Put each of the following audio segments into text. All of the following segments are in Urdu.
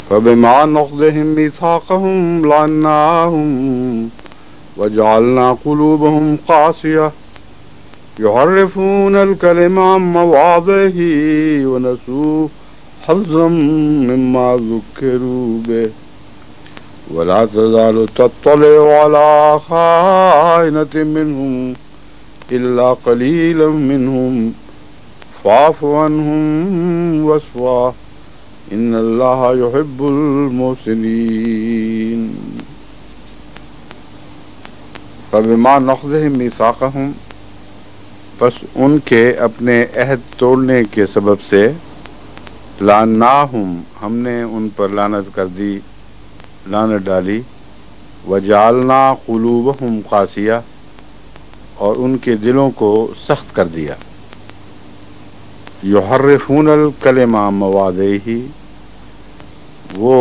فبما نقضهم ميثاقهم لعناهم وجعلنا قلوبهم قاسية يحرفون الكلم عن مواضعه ونسوا حظا مما ذكروا به ولا تزال تطلع على خائنة منهم إلا قليلا منهم فاعف عنهم واصفح ان اللہ يحب المحسنین فبما نقضهم میثاقهم پس ان کے اپنے عہد توڑنے کے سبب سے لعناہم ہم نے ان پر لعنت کر دی لعنت ڈالی وجعلنا قلوبہم قاسیہ اور ان کے دلوں کو سخت کر دیا یحرفون الکلم عن مواضعہ وہ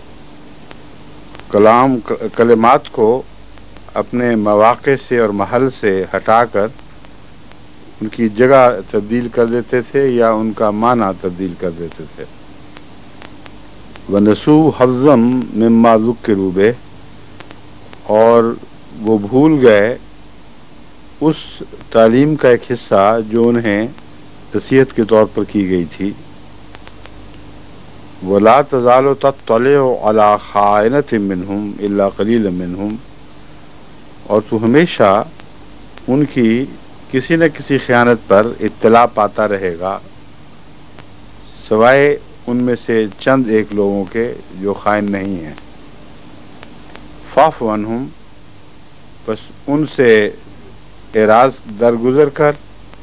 کلمات کو اپنے مواقع سے اور محل سے ہٹا کر ان کی جگہ تبدیل کر دیتے تھے یا ان کا معنی تبدیل کر دیتے تھے وَنَسُوا حَظًّا مِمَّا ذُكِّرُوا بِهِ اور وہ بھول گئے اس تعلیم کا ایک حصہ جو انہیں نصیحت کے طور پر کی گئی تھی وَلَا تَزَالُ تَطَّلِعُ عَلَى خَائِنَةٍ مِّنْهُمْ إِلَّا قَلِيلًا مِّنْهُمْ اور تو ہمیشہ ان کی کسی نہ کسی خیانت پر اطلاع پاتا رہے گا سوائے ان میں سے چند ایک لوگوں کے جو خائن نہیں ہیں فاعف عنہم بس ان سے اعراض درگزر کر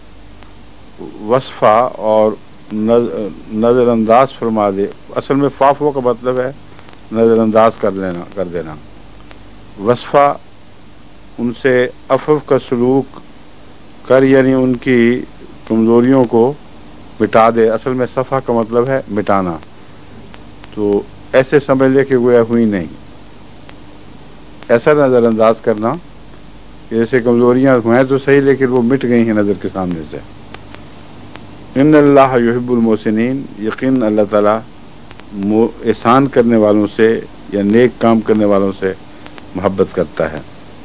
وصفہ اور نظر انداز فرما دے اصل میں فافو کا مطلب ہے نظر انداز کر دینا وصفہ ان سے عفو کا سلوک کر یعنی ان کی کمزوریوں کو مٹا دے اصل میں صفحہ کا مطلب ہے مٹانا تو ایسے سمجھ لے کہ گویا ہوئی نہیں ایسا نظر انداز کرنا جیسے کمزوریاں ہیں تو صحیح لیکن وہ مٹ گئی ہیں نظر کے سامنے سے ان اللہ یحب المحسنین یقین اللہ تعالیٰ احسان کرنے والوں سے یا نیک کام کرنے والوں سے محبت کرتا ہے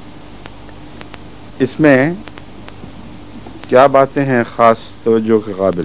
اس میں کیا باتیں ہیں خاص توجہ کے قابل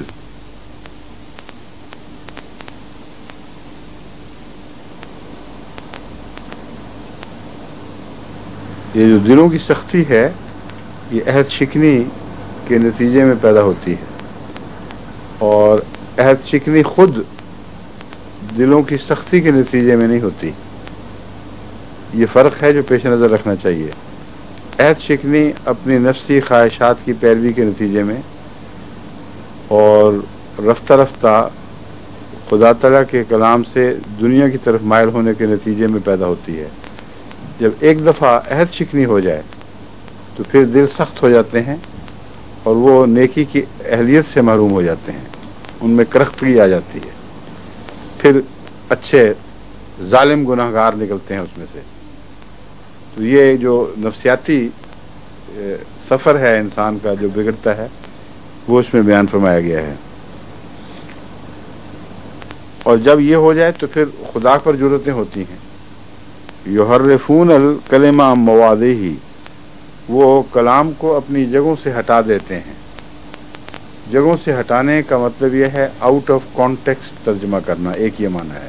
یہ جو دلوں کی سختی ہے یہ عہد شکنی کے نتیجے میں پیدا ہوتی ہے اور عہد شکنی خود دلوں کی سختی کے نتیجے میں نہیں ہوتی یہ فرق ہے جو پیش نظر رکھنا چاہیے عہد شکنی اپنی نفسی خواہشات کی پیروی کے نتیجے میں اور رفتہ رفتہ خدا تعالیٰ کے کلام سے دنیا کی طرف مائل ہونے کے نتیجے میں پیدا ہوتی ہے جب ایک دفعہ عہد شکنی ہو جائے تو پھر دل سخت ہو جاتے ہیں اور وہ نیکی کی اہلیت سے محروم ہو جاتے ہیں ان میں کرختگی آ جاتی ہے پھر اچھے ظالم گناہگار نکلتے ہیں اس میں سے تو یہ جو نفسیاتی سفر ہے انسان کا جو بگڑتا ہے وہ اس میں بیان فرمایا گیا ہے اور جب یہ ہو جائے تو پھر خدا پر جرتیں ہوتی ہیں یحرفون الکلم عن مواضعہ وہ کلام کو اپنی جگہوں سے ہٹا دیتے ہیں جگہوں سے ہٹانے کا مطلب یہ ہے آؤٹ آف کانٹیکسٹ ترجمہ کرنا ایک یہ معنی ہے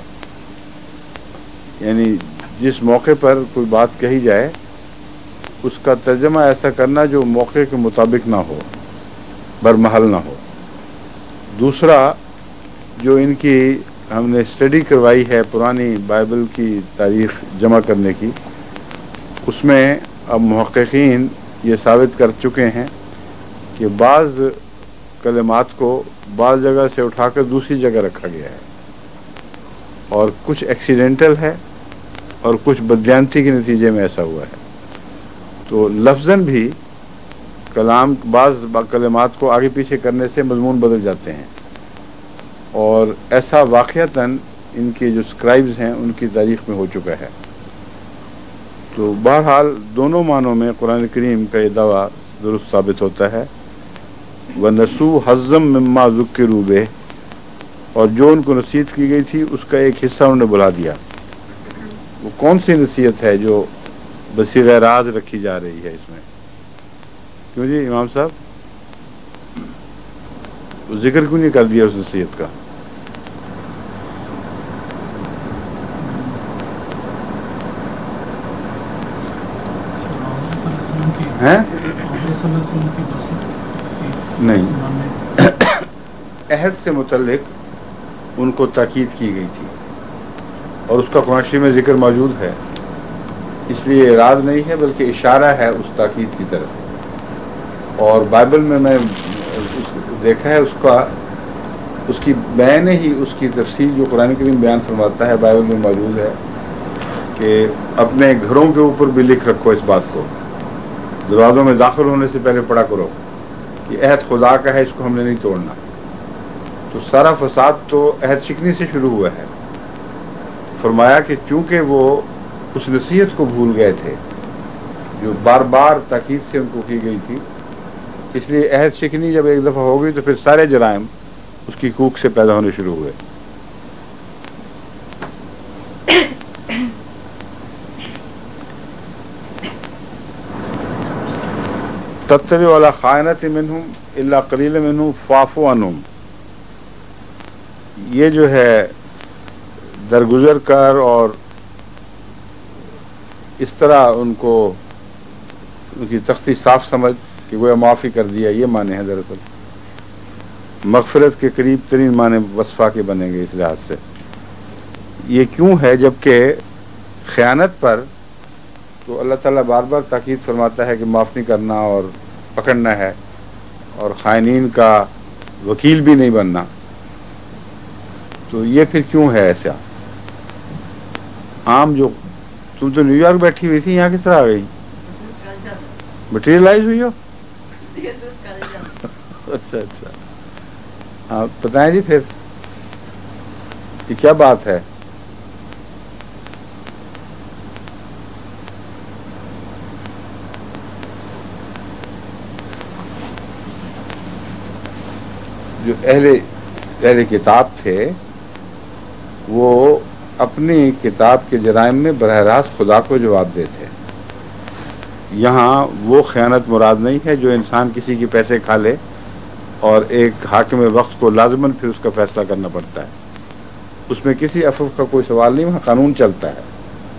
یعنی جس موقع پر کوئی بات کہی جائے اس کا ترجمہ ایسا کرنا جو موقع کے مطابق نہ ہو برمحل نہ ہو دوسرا جو ان کی ہم نے اسٹڈی کروائی ہے پرانی بائبل کی تاریخ جمع کرنے کی اس میں اب محققین یہ ثابت کر چکے ہیں کہ بعض کلمات کو بعض جگہ سے اٹھا کر دوسری جگہ رکھا گیا ہے اور کچھ ایکسیڈنٹل ہے اور کچھ بدیانتی کے نتیجے میں ایسا ہوا ہے تو لفظاً بھی کلام بعض کلمات کو آگے پیچھے کرنے سے مضمون بدل جاتے ہیں اور ایسا واقعتاً ان کے جو سکرائبز ہیں ان کی تاریخ میں ہو چکا ہے تو بہرحال دونوں معنوں میں قرآن کریم کا یہ دعویٰ درست ثابت ہوتا ہے وَنَسُوا حَظًّا مِمَّا ذُكِّرُوا بِهِ اور جو ان کو نصیحت کی گئی تھی اس کا ایک حصہ انہوں نے بلا دیا۔ وہ کون سی نصیحت ہے جو بصیغہ راز رکھی جا رہی ہے اس میں؟ کیوں جی امام صاحب وہ ذکر کیوں نہیں کر دیا اس نصیحت کا؟ ہیں؟ نہیں، عہد سے متعلق ان کو تاکید کی گئی تھی اور اس کا قرآن شریف میں ذکر موجود ہے، اس لیے اعراض نہیں ہے بلکہ اشارہ ہے اس تاکید کی طرف۔ اور بائبل میں دیکھا ہے اس کی بیان ہی اس کی تفصیل جو قرآن کریم بیان فرماتا ہے بائبل میں موجود ہے کہ اپنے گھروں کے اوپر بھی لکھ رکھو اس بات کو، دروازوں میں داخل ہونے سے پہلے پڑھا کرو کہ عہد خدا کا ہے، اس کو ہم نے نہیں توڑنا۔ تو سارا فساد تو عہد شکنی سے شروع ہوا ہے۔ فرمایا کہ چونکہ وہ اس نصیحت کو بھول گئے تھے جو بار بار تاکید سے ان کو کی گئی تھی، اس لیے عہد شکنی جب ایک دفعہ ہو گئی تو پھر سارے جرائم اس کی کوکھ سے پیدا ہونے شروع ہوئے۔ تتبع علی خائنۃ منہم الا قلیل منہم فاعف عنہم، یہ جو ہے درگزر کر اور اس طرح ان کو ان کی تختی صاف سمجھ کہ گویا معافی کر دیا، یہ معنی ہے دراصل مغفرت کے قریب ترین معنی وصفہ کے بنیں گے اس لحاظ سے۔ یہ کیوں ہے جبکہ خیانت پر تو اللہ تعالیٰ بار بار تاکید فرماتا ہے کہ معاف نہیں کرنا اور پکڑنا ہے اور خائنین کا وکیل بھی نہیں بننا، تو یہ پھر کیوں ہے ایسا؟ عام جو تم تو نیو یارک بیٹھی ہوئی تھی، یہاں کس طرح آ گئی؟ مٹیریلائز ہوئی ہو؟ اچھا اچھا، ہاں بتائیں جی پھر یہ کیا بات ہے؟ جو اہل کتاب تھے وہ اپنی کتاب کے جرائم میں براہ راست خدا کو جواب دیتے۔ یہاں وہ خیانت مراد نہیں ہے جو انسان کسی کے پیسے کھا لے اور ایک حاکم وقت کو لازماً پھر اس کا فیصلہ کرنا پڑتا ہے، اس میں کسی عفو کا کوئی سوال نہیں، وہاں قانون چلتا ہے۔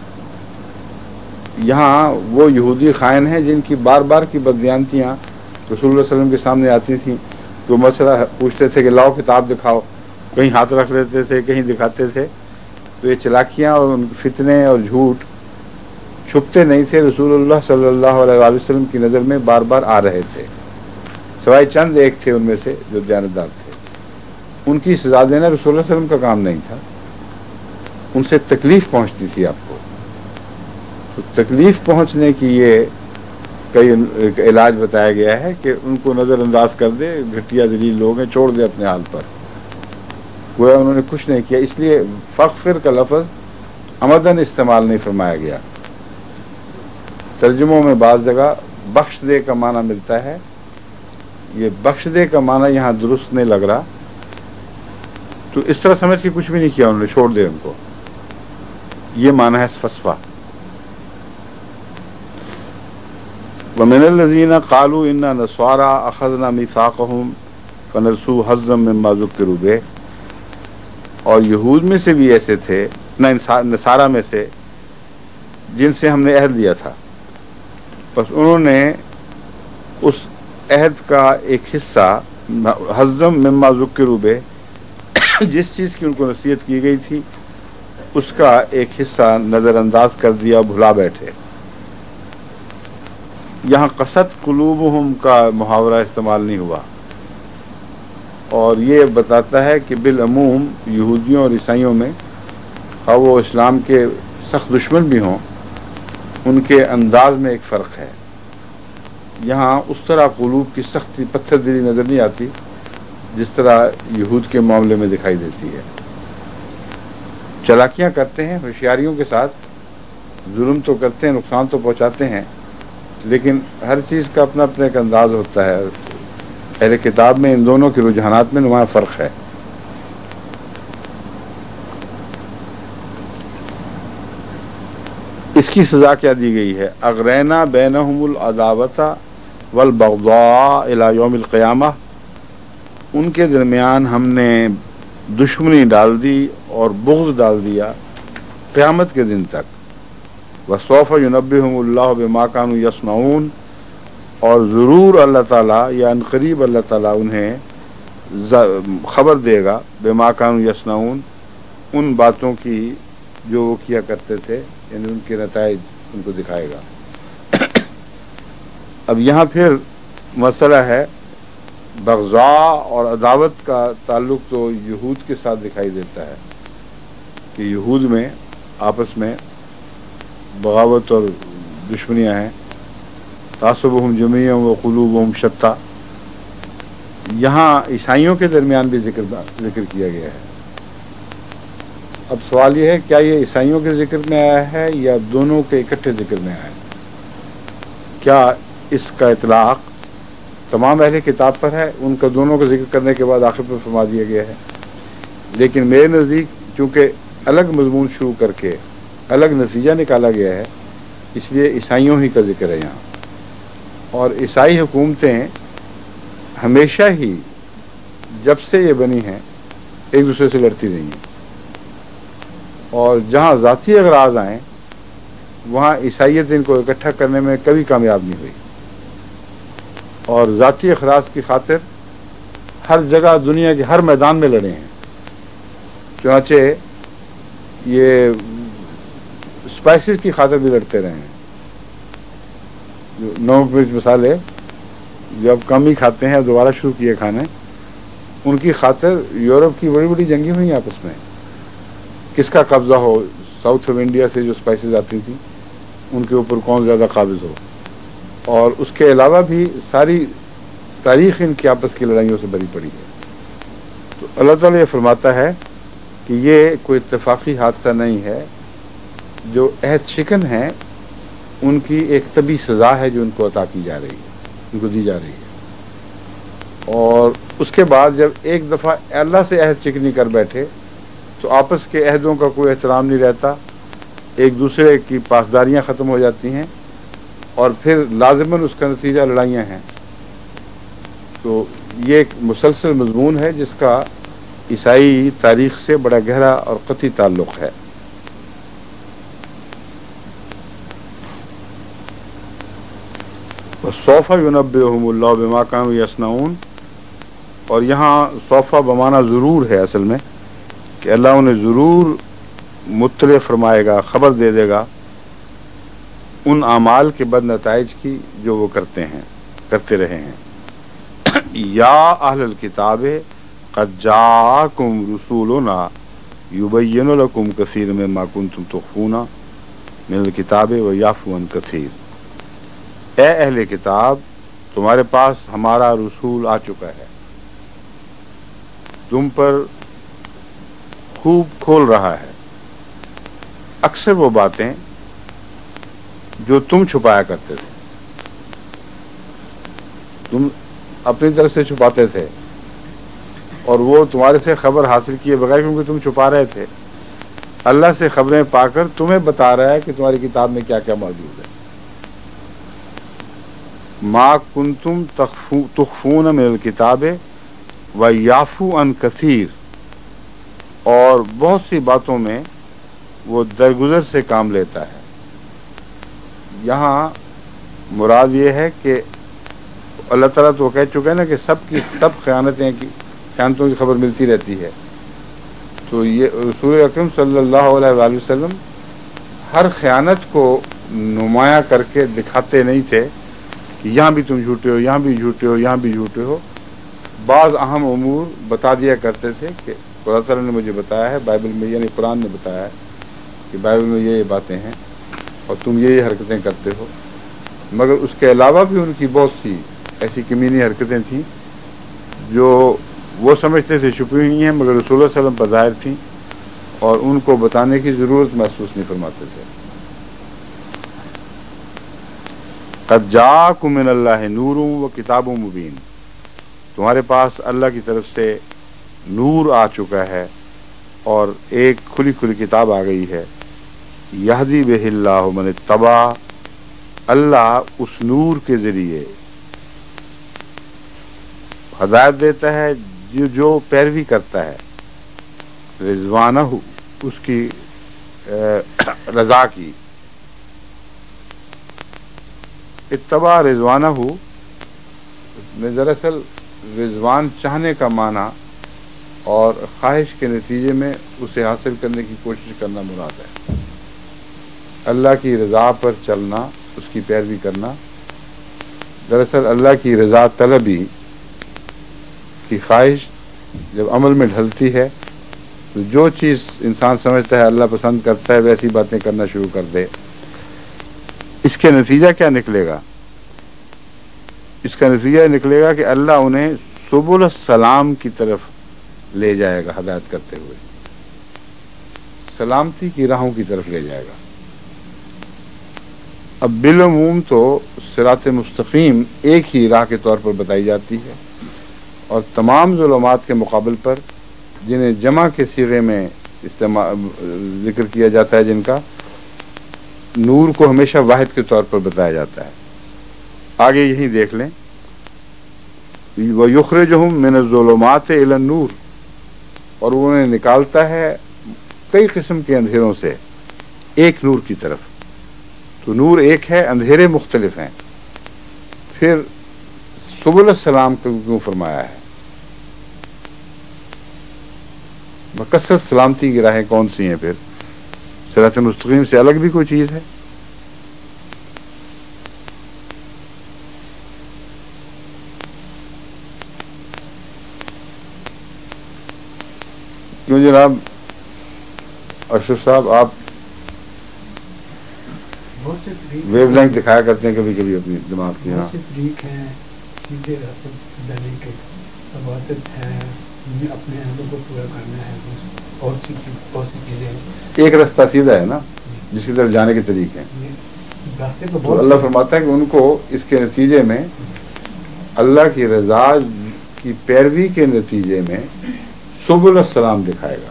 یہاں وہ یہودی خائن ہیں جن کی بار بار کی بددیانتیاں رسول اللہ صلی اللہ علیہ وسلم کے سامنے آتی تھیں، تو مسئلہ پوچھتے تھے کہ لاؤ کتاب دکھاؤ، کہیں ہاتھ رکھ لیتے تھے کہیں دکھاتے تھے، تو یہ چلاکیاں اور فتنے اور جھوٹ چھپتے نہیں تھے، رسول اللہ صلی اللہ علیہ وسلم کی نظر میں بار بار آ رہے تھے، سوائے چند ایک تھے ان میں سے جو دیانتدار تھے، ان کی سزا دینا رسول اللہ صلی اللہ علیہ وسلم کا کام نہیں تھا، ان سے تکلیف پہنچتی تھی آپ کو، تو تکلیف پہنچنے کی یہ کئی علاج بتایا گیا ہے کہ ان کو نظر انداز کر دے، گھٹیا ذلیل لوگ ہیں، چھوڑ دے اپنے حال پر، گویا انہوں نے کچھ نہیں کیا۔ اس لیے فغفر کا لفظ عمدن استعمال نہیں فرمایا گیا، ترجموں میں بعض جگہ بخش دے کا معنی ملتا ہے، یہ بخش دے کا معنی یہاں درست نہیں لگ رہا، تو اس طرح سمجھ کے کچھ بھی نہیں کیا انہوں نے، چھوڑ دے ان کو، یہ معنی ہے فسفہ۔ وَمِنَ الَّذِينَ قَالُوا إِنَّا نَصَارَىٰ أَخَذْنَا مِيثَاقَهُمْ فَنَسُوا حَظًّا مِّمَّا ذُكِّرُوا بِهِ، اور یہود میں سے بھی ایسے تھے، نصارہ میں سے، جن سے ہم نے عہد لیا تھا، بس انہوں نے اس عہد کا ایک حصہ حَظًّا مِّمَّا ذُكِّرُوا بِهِ، جس چیز کی ان کو نصیحت کی گئی تھی اس کا ایک حصہ نظر انداز کر دیا، بھلا بیٹھے۔ یہاں قصد قلوبہم کا محاورہ استعمال نہیں ہوا، اور یہ بتاتا ہے کہ بالعموم یہودیوں اور عیسائیوں میں، خواہ وہ اسلام کے سخت دشمن بھی ہوں، ان کے انداز میں ایک فرق ہے۔ یہاں اس طرح قلوب کی سختی پتھر دلی نظر نہیں آتی جس طرح یہود کے معاملے میں دکھائی دیتی ہے۔ چلاکیاں کرتے ہیں، ہوشیاریوں کے ساتھ ظلم تو کرتے ہیں، نقصان تو پہنچاتے ہیں، لیکن ہر چیز کا اپنا اپنا ایک انداز ہوتا ہے۔ اہل کتاب میں ان دونوں کے رجحانات میں نمایاں فرق ہے۔ اس کی سزا کیا دی گئی ہے؟ اغرینا بینہم العداوۃ والبغضاء الی یوم القیامہ، ان کے درمیان ہم نے دشمنی ڈال دی اور بغض ڈال دیا قیامت کے دن تک۔ وسوف ینبئہم اللہ بما کانوا یصنعون، اور ضرور اللہ تعالیٰ یا ان قریب اللہ تعالیٰ انہیں خبر دے گا بما کانوا یصنعون، ان باتوں کی جو وہ کیا کرتے تھے، یعنی ان کے نتائج ان کو دکھائے گا۔ اب یہاں پھر مسئلہ ہے بغضاء اور عداوت کا تعلق تو یہود کے ساتھ دکھائی دیتا ہے کہ یہود میں آپس میں بغاوت اور دشمنیاں ہیں، تعصبہم جمیعا وقلوبہم شتیٰ۔ یہاں عیسائیوں کے درمیان بھی ذکر کیا گیا ہے۔ اب سوال یہ ہے کیا یہ عیسائیوں کے ذکر میں آیا ہے یا دونوں کے اکٹھے ذکر میں آیا ہے؟ کیا اس کا اطلاق تمام اہل کتاب پر ہے؟ ان کا دونوں کا ذکر کرنے کے بعد آخر پر فرما دیا گیا ہے۔ لیکن میرے نزدیک چونکہ الگ مضمون شروع کر کے الگ نتیجہ نکالا گیا ہے، اس لیے عیسائیوں ہی کا ذکر ہے یہاں۔ اور عیسائی حکومتیں ہمیشہ ہی جب سے یہ بنی ہیں ایک دوسرے سے لڑتی رہی ہیں، اور جہاں ذاتی اغراض آئیں وہاں عیسائیت ان کو اکٹھا کرنے میں کبھی کامیاب نہیں ہوئی، اور ذاتی اغراض کی خاطر ہر جگہ دنیا کے ہر میدان میں لڑے ہیں۔ چنانچہ یہ اسپائسز کی خاطر بھی لڑتے رہے ہیں، جو نمک مرچ مسالے جب کم ہی کھاتے ہیں دوبارہ شروع کیے کھانے، ان کی خاطر یورپ کی بڑی بڑی جنگیں ہوئی آپس میں، کس کا قبضہ ہو، ساؤتھ آف انڈیا سے جو اسپائسز آتی تھیں ان کے اوپر کون زیادہ قابض ہو۔ اور اس کے علاوہ بھی ساری تاریخ ان کی آپس کی لڑائیوں سے بھری پڑی ہے۔ تو اللہ تعالیٰ یہ فرماتا ہے کہ یہ کوئی اتفاقی حادثہ نہیں ہے، جو عہد شکن ہیں ان کی ایک طبی سزا ہے جو ان کو عطا کی جا رہی ہے، ان کو دی جا رہی ہے۔ اور اس کے بعد جب ایک دفعہ اللہ سے عہد شکنی کر بیٹھے تو آپس کے عہدوں کا کوئی احترام نہیں رہتا، ایک دوسرے کی پاسداریاں ختم ہو جاتی ہیں، اور پھر لازماً اس کا نتیجہ لڑائیاں ہیں۔ تو یہ ایک مسلسل مضمون ہے جس کا عیسائی تاریخ سے بڑا گہرا اور قطعی تعلق ہے۔ سوف ینبئہم اللہ بما کانوا یصنعون، اور یہاں سوف بمانا ضرور ہے اصل میں، کہ اللہ انہیں ضرور مطلع فرمائے گا، خبر دے دے گا ان اعمال کے بد نتائج کی جو وہ کرتے رہے ہیں۔ یا اہل الکتاب قد جاءکم رسولنا یبین لکم کثیر مما کنتم تخفون من الکتاب ویعفو عن کثیر۔ اے اہل کتاب، تمہارے پاس ہمارا رسول آ چکا ہے، تم پر خوب کھول رہا ہے اکثر وہ باتیں جو تم چھپایا کرتے تھے، تم اپنی طرف سے چھپاتے تھے، اور وہ تمہارے سے خبر حاصل کیے بغیر، کیونکہ تم چھپا رہے تھے، اللہ سے خبریں پا کر تمہیں بتا رہا ہے کہ تمہاری کتاب میں کیا کیا موجود ہے۔ ما کنتم تخفون من الکتاب ویعفو عن کثیر، اور بہت سی باتوں میں وہ درگزر سے کام لیتا ہے۔ یہاں مراد یہ ہے کہ اللہ تعالیٰ تو کہہ چکا ہے نا کہ سب خیانتوں کی خبر ملتی رہتی ہے، تو یہ رسول اکرم صلی اللہ علیہ وآلہ وسلم ہر خیانت کو نمایاں کر کے دکھاتے نہیں تھے کہ یہاں بھی تم جھوٹے ہو، یہاں بھی جھوٹے ہو، یہاں بھی جھوٹے ہو۔ بعض اہم امور بتا دیا کرتے تھے کہ اللہ تعالیٰ نے مجھے بتایا ہے، بائبل میں یعنی قرآن نے بتایا ہے کہ بائبل میں یہ باتیں ہیں اور تم یہ حرکتیں کرتے ہو۔ مگر اس کے علاوہ بھی ان کی بہت سی ایسی کمینی حرکتیں تھیں جو وہ سمجھتے تھے چھپی ہوئی ہیں، مگر رسول اللہ صلی اللہ علیہ وسلم پر ظاہر تھیں، اور ان کو بتانے کی ضرورت محسوس نہیں فرماتے تھے۔ قد جاءکم من اللہ نور و کتاب مبین، تمہارے پاس اللہ کی طرف سے نور آ چکا ہے اور ایک کھلی کھلی کتاب آ گئی ہے۔ یہدی بہ اللہ من اتبع، اللہ اس نور کے ذریعے ہدایت دیتا ہے جو پیروی کرتا ہے رضوانہ، اس کی رضا کی. اتبع رضوانہ میں دراصل رضوان چاہنے کا معنی اور خواہش کے نتیجے میں اسے حاصل کرنے کی کوشش کرنا مراد ہے. اللہ کی رضا پر چلنا، اس کی پیروی کرنا، دراصل اللہ کی رضا طلبی کی خواہش جب عمل میں ڈھلتی ہے تو جو چیز انسان سمجھتا ہے اللہ پسند کرتا ہے ویسی باتیں کرنا شروع کر دے. اس کے نتیجہ کیا نکلے گا؟ اس کا نتیجہ نکلے گا کہ اللہ انہیں سبل السلام کی طرف لے جائے گا، ہدایت کرتے ہوئے سلامتی کی راہوں کی طرف لے جائے گا. اب بالعموم تو صراط مستقیم ایک ہی راہ کے طور پر بتائی جاتی ہے، اور تمام ظلمات کے مقابل پر جنہیں جمع کے صیغے میں ذکر کیا جاتا ہے، جن کا نور کو ہمیشہ واحد کے طور پر بتایا جاتا ہے. آگے یہی دیکھ لیں، وَيُخْرِجُهُم مِّنَ الظُّلُمَاتِ إِلَى النُّورِ، اور وہ انہیں نکالتا ہے کئی قسم کے اندھیروں سے ایک نور کی طرف. تو نور ایک ہے، اندھیرے مختلف ہیں. پھر سبل السلام کو کیوں فرمایا ہے؟ بکثرت سلامتی کی راہیں کون سی ہیں؟ پھر صراط مستقیم سے الگ بھی کوئی چیز ہے؟ کیوں جناب اشرف صاحب، آپ ویو لینک دکھایا کرتے ہیں کبھی کبھی اپنی دماغ کی. ہاں ایک رستہ سیدھا ہے نا جس کی طرف جانے کے طریقے ہیں. تو اللہ فرماتا ہے کہ ان کو اس کے نتیجے میں اللہ کی رضا کی پیروی کے نتیجے میں سبل السلام دکھائے گا.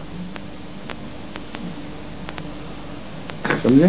سمجھے؟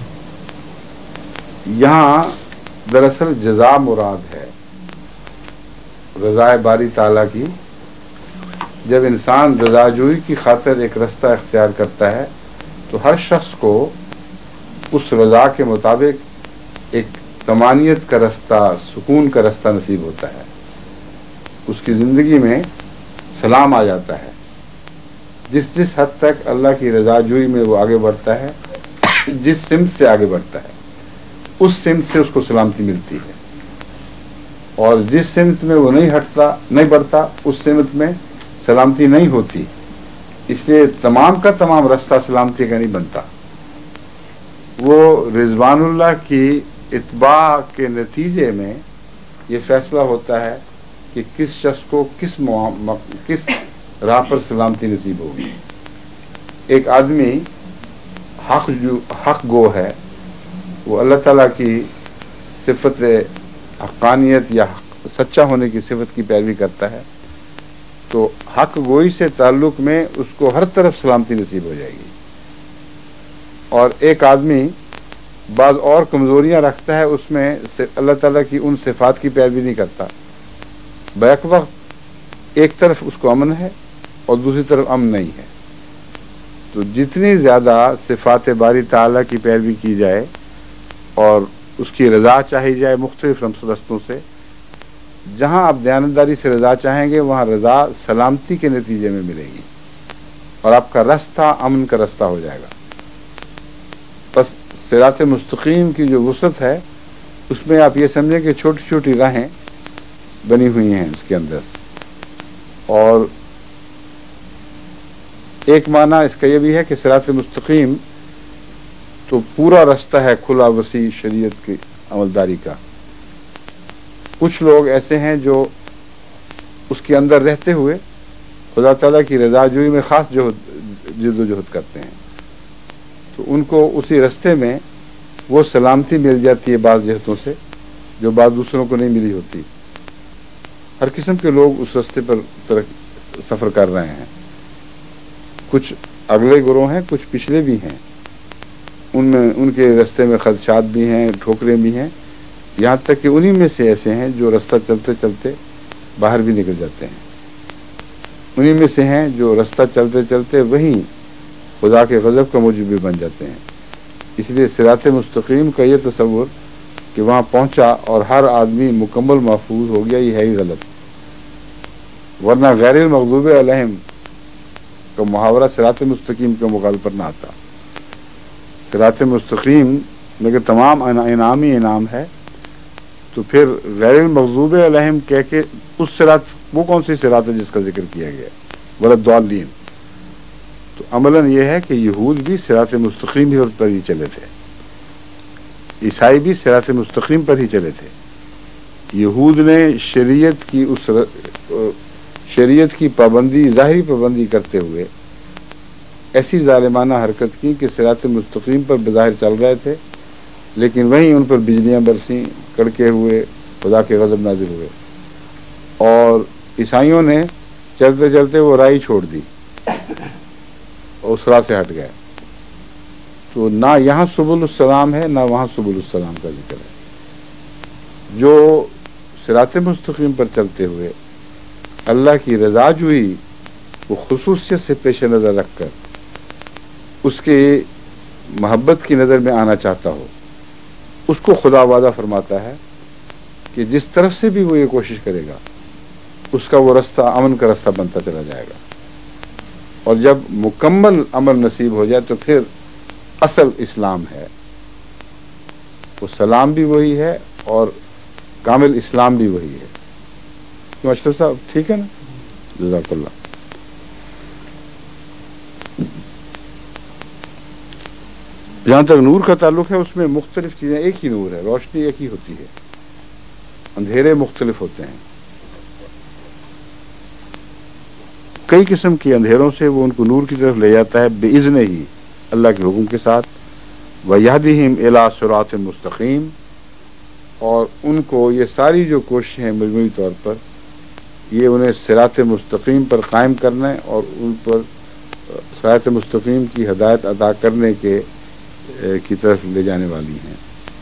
یہاں دراصل جزا مراد ہے رضا باری تعالیٰ کی. جب انسان رضا جوئی کی خاطر ایک رستہ اختیار کرتا ہے تو ہر شخص کو اس رضا کے مطابق ایک طمانیت کا رستہ، سکون کا رستہ نصیب ہوتا ہے. اس کی زندگی میں سلام آ جاتا ہے. جس حد تک اللہ کی رضا جوئی میں وہ آگے بڑھتا ہے، جس سمت سے آگے بڑھتا ہے اس سمت سے اس کو سلامتی ملتی ہے، اور جس سمت میں وہ نہیں بڑھتا اس سمت میں سلامتی نہیں ہوتی. اس لیے تمام کا تمام رستہ سلامتی کا نہیں بنتا. وہ رضوان اللہ کی اتباع کے نتیجے میں یہ فیصلہ ہوتا ہے کہ کس شخص کو کس راہ پر سلامتی نصیب ہوگی. ایک آدمی حق گو ہے، وہ اللہ تعالیٰ کی صفت حقانیت یا سچا ہونے کی صفت کی پیروی کرتا ہے، تو حق گوئی سے تعلق میں اس کو ہر طرف سلامتی نصیب ہو جائے گی. اور ایک آدمی بعض اور کمزوریاں رکھتا ہے، اس میں اللہ تعالیٰ کی ان صفات کی پیروی نہیں کرتا، بیک وقت ایک طرف اس کو امن ہے اور دوسری طرف امن نہیں ہے. تو جتنی زیادہ صفات باری تعالیٰ کی پیروی کی جائے اور اس کی رضا چاہی جائے مختلف رستوں سے، جہاں آپ دیانتداری سے رضا چاہیں گے وہاں رضا سلامتی کے نتیجے میں ملے گی اور آپ کا رستہ امن کا رستہ ہو جائے گا. بس صراط مستقیم کی جو وسعت ہے اس میں آپ یہ سمجھیں کہ چھوٹی چھوٹی راہیں بنی ہوئی ہیں اس کے اندر. اور ایک معنی اس کا یہ بھی ہے کہ صراط مستقیم تو پورا رستہ ہے کھلا وسیع شریعت کی عملداری کا. کچھ لوگ ایسے ہیں جو اس کے اندر رہتے ہوئے خدا تعالیٰ کی رضا جوئی میں خاص جد و جہد کرتے ہیں، تو ان کو اسی رستے میں وہ سلامتی مل جاتی ہے بعض جہتوں سے جو بعض دوسروں کو نہیں ملی ہوتی. ہر قسم کے لوگ اس رستے پر سفر کر رہے ہیں. کچھ اگلے گروہ ہیں، کچھ پچھلے بھی ہیں. ان کے رستے میں خدشات بھی ہیں، ٹھوکریں بھی ہیں، یہاں تک کہ انہی میں سے ایسے ہیں جو رستہ چلتے چلتے باہر بھی نکل جاتے ہیں، انہی میں سے ہیں جو رستہ چلتے چلتے وہیں خدا کے غضب کا موجب بھی بن جاتے ہیں۔ اس لیے صراط مستقیم کا یہ تصور کہ وہاں پہنچا اور ہر آدمی مکمل محفوظ ہو گیا، یہ ہے ہی غلط، ورنہ غیر المغضوب علیہم کا محاورہ صراط مستقیم کے مقابلے پر نہ آتا۔ صراط مستقیم میں کہ تمام انعام ہی انعام ہے، تو پھر غیر المغضوب علیہم کہہ کے اس صراط، وہ کون سی صراط ہے جس کا ذکر کیا گیا ولا الضالین؟ تو عملاً یہ ہے کہ یہود بھی صراط مستقیم ہی پر ہی چلے تھے، عیسائی بھی صراط مستقیم پر ہی چلے تھے۔ یہود نے شریعت کی پابندی، ظاہری پابندی کرتے ہوئے ایسی ظالمانہ حرکت کی کہ صراط مستقیم پر بظاہر چل رہے تھے، لیکن وہیں ان پر بجلیاں برسیں، کڑکے ہوئے، خدا کے غضب نازل ہوئے، اور عیسائیوں نے چلتے چلتے وہ راہ چھوڑ دی اور اس راہ سے ہٹ گئے۔ تو نہ یہاں سبل السلام ہے، نہ وہاں سبل السلام کا ذکر ہے۔ جو صراط مستقیم پر چلتے ہوئے اللہ کی رضا جوئی وہ خصوصیت سے پیش نظر رکھ کر اس کے محبت کی نظر میں آنا چاہتا ہو، اس کو خدا وعدہ فرماتا ہے کہ جس طرف سے بھی وہ یہ کوشش کرے گا اس کا وہ رستہ امن کا رستہ بنتا چلا جائے گا، اور جب مکمل امن نصیب ہو جائے تو پھر اصل اسلام ہے، وہ سلام بھی وہی ہے اور کامل اسلام بھی وہی ہے۔ کیوں اشرف صاحب ٹھیک ہے نا؟ جزاک اللہ۔ جہاں تک نور کا تعلق ہے اس میں مختلف چیزیں، ایک ہی نور ہے، روشنی ایک ہی ہوتی ہے، اندھیرے مختلف ہوتے ہیں، کئی قسم کے اندھیروں سے وہ ان کو نور کی طرف لے جاتا ہے بِإِذْنِ ہی، اللہ کے حکم کے ساتھ، وَيَهْدِهِمْ إِلَىٰ صِرَاطٍ مُسْتَقِيمٍ، اور ان کو یہ ساری جو کوششیں ہیں مجموعی طور پر یہ انہیں صراط مستقیم پر قائم کرنے اور ان پر صراط مستقیم کی ہدایت عطا کرنے کی طرف لے جانے والی ہیں۔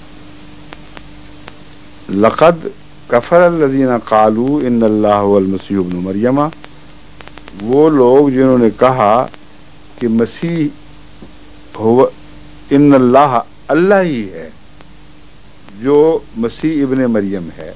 لقد کفر الذین قالوا ان اللہ هو المسیح ابن مریم، وہ لوگ جنہوں نے کہا کہ مسیح ہو ان اللہ، اللہ ہی ہے جو مسیح ابن مریم ہے۔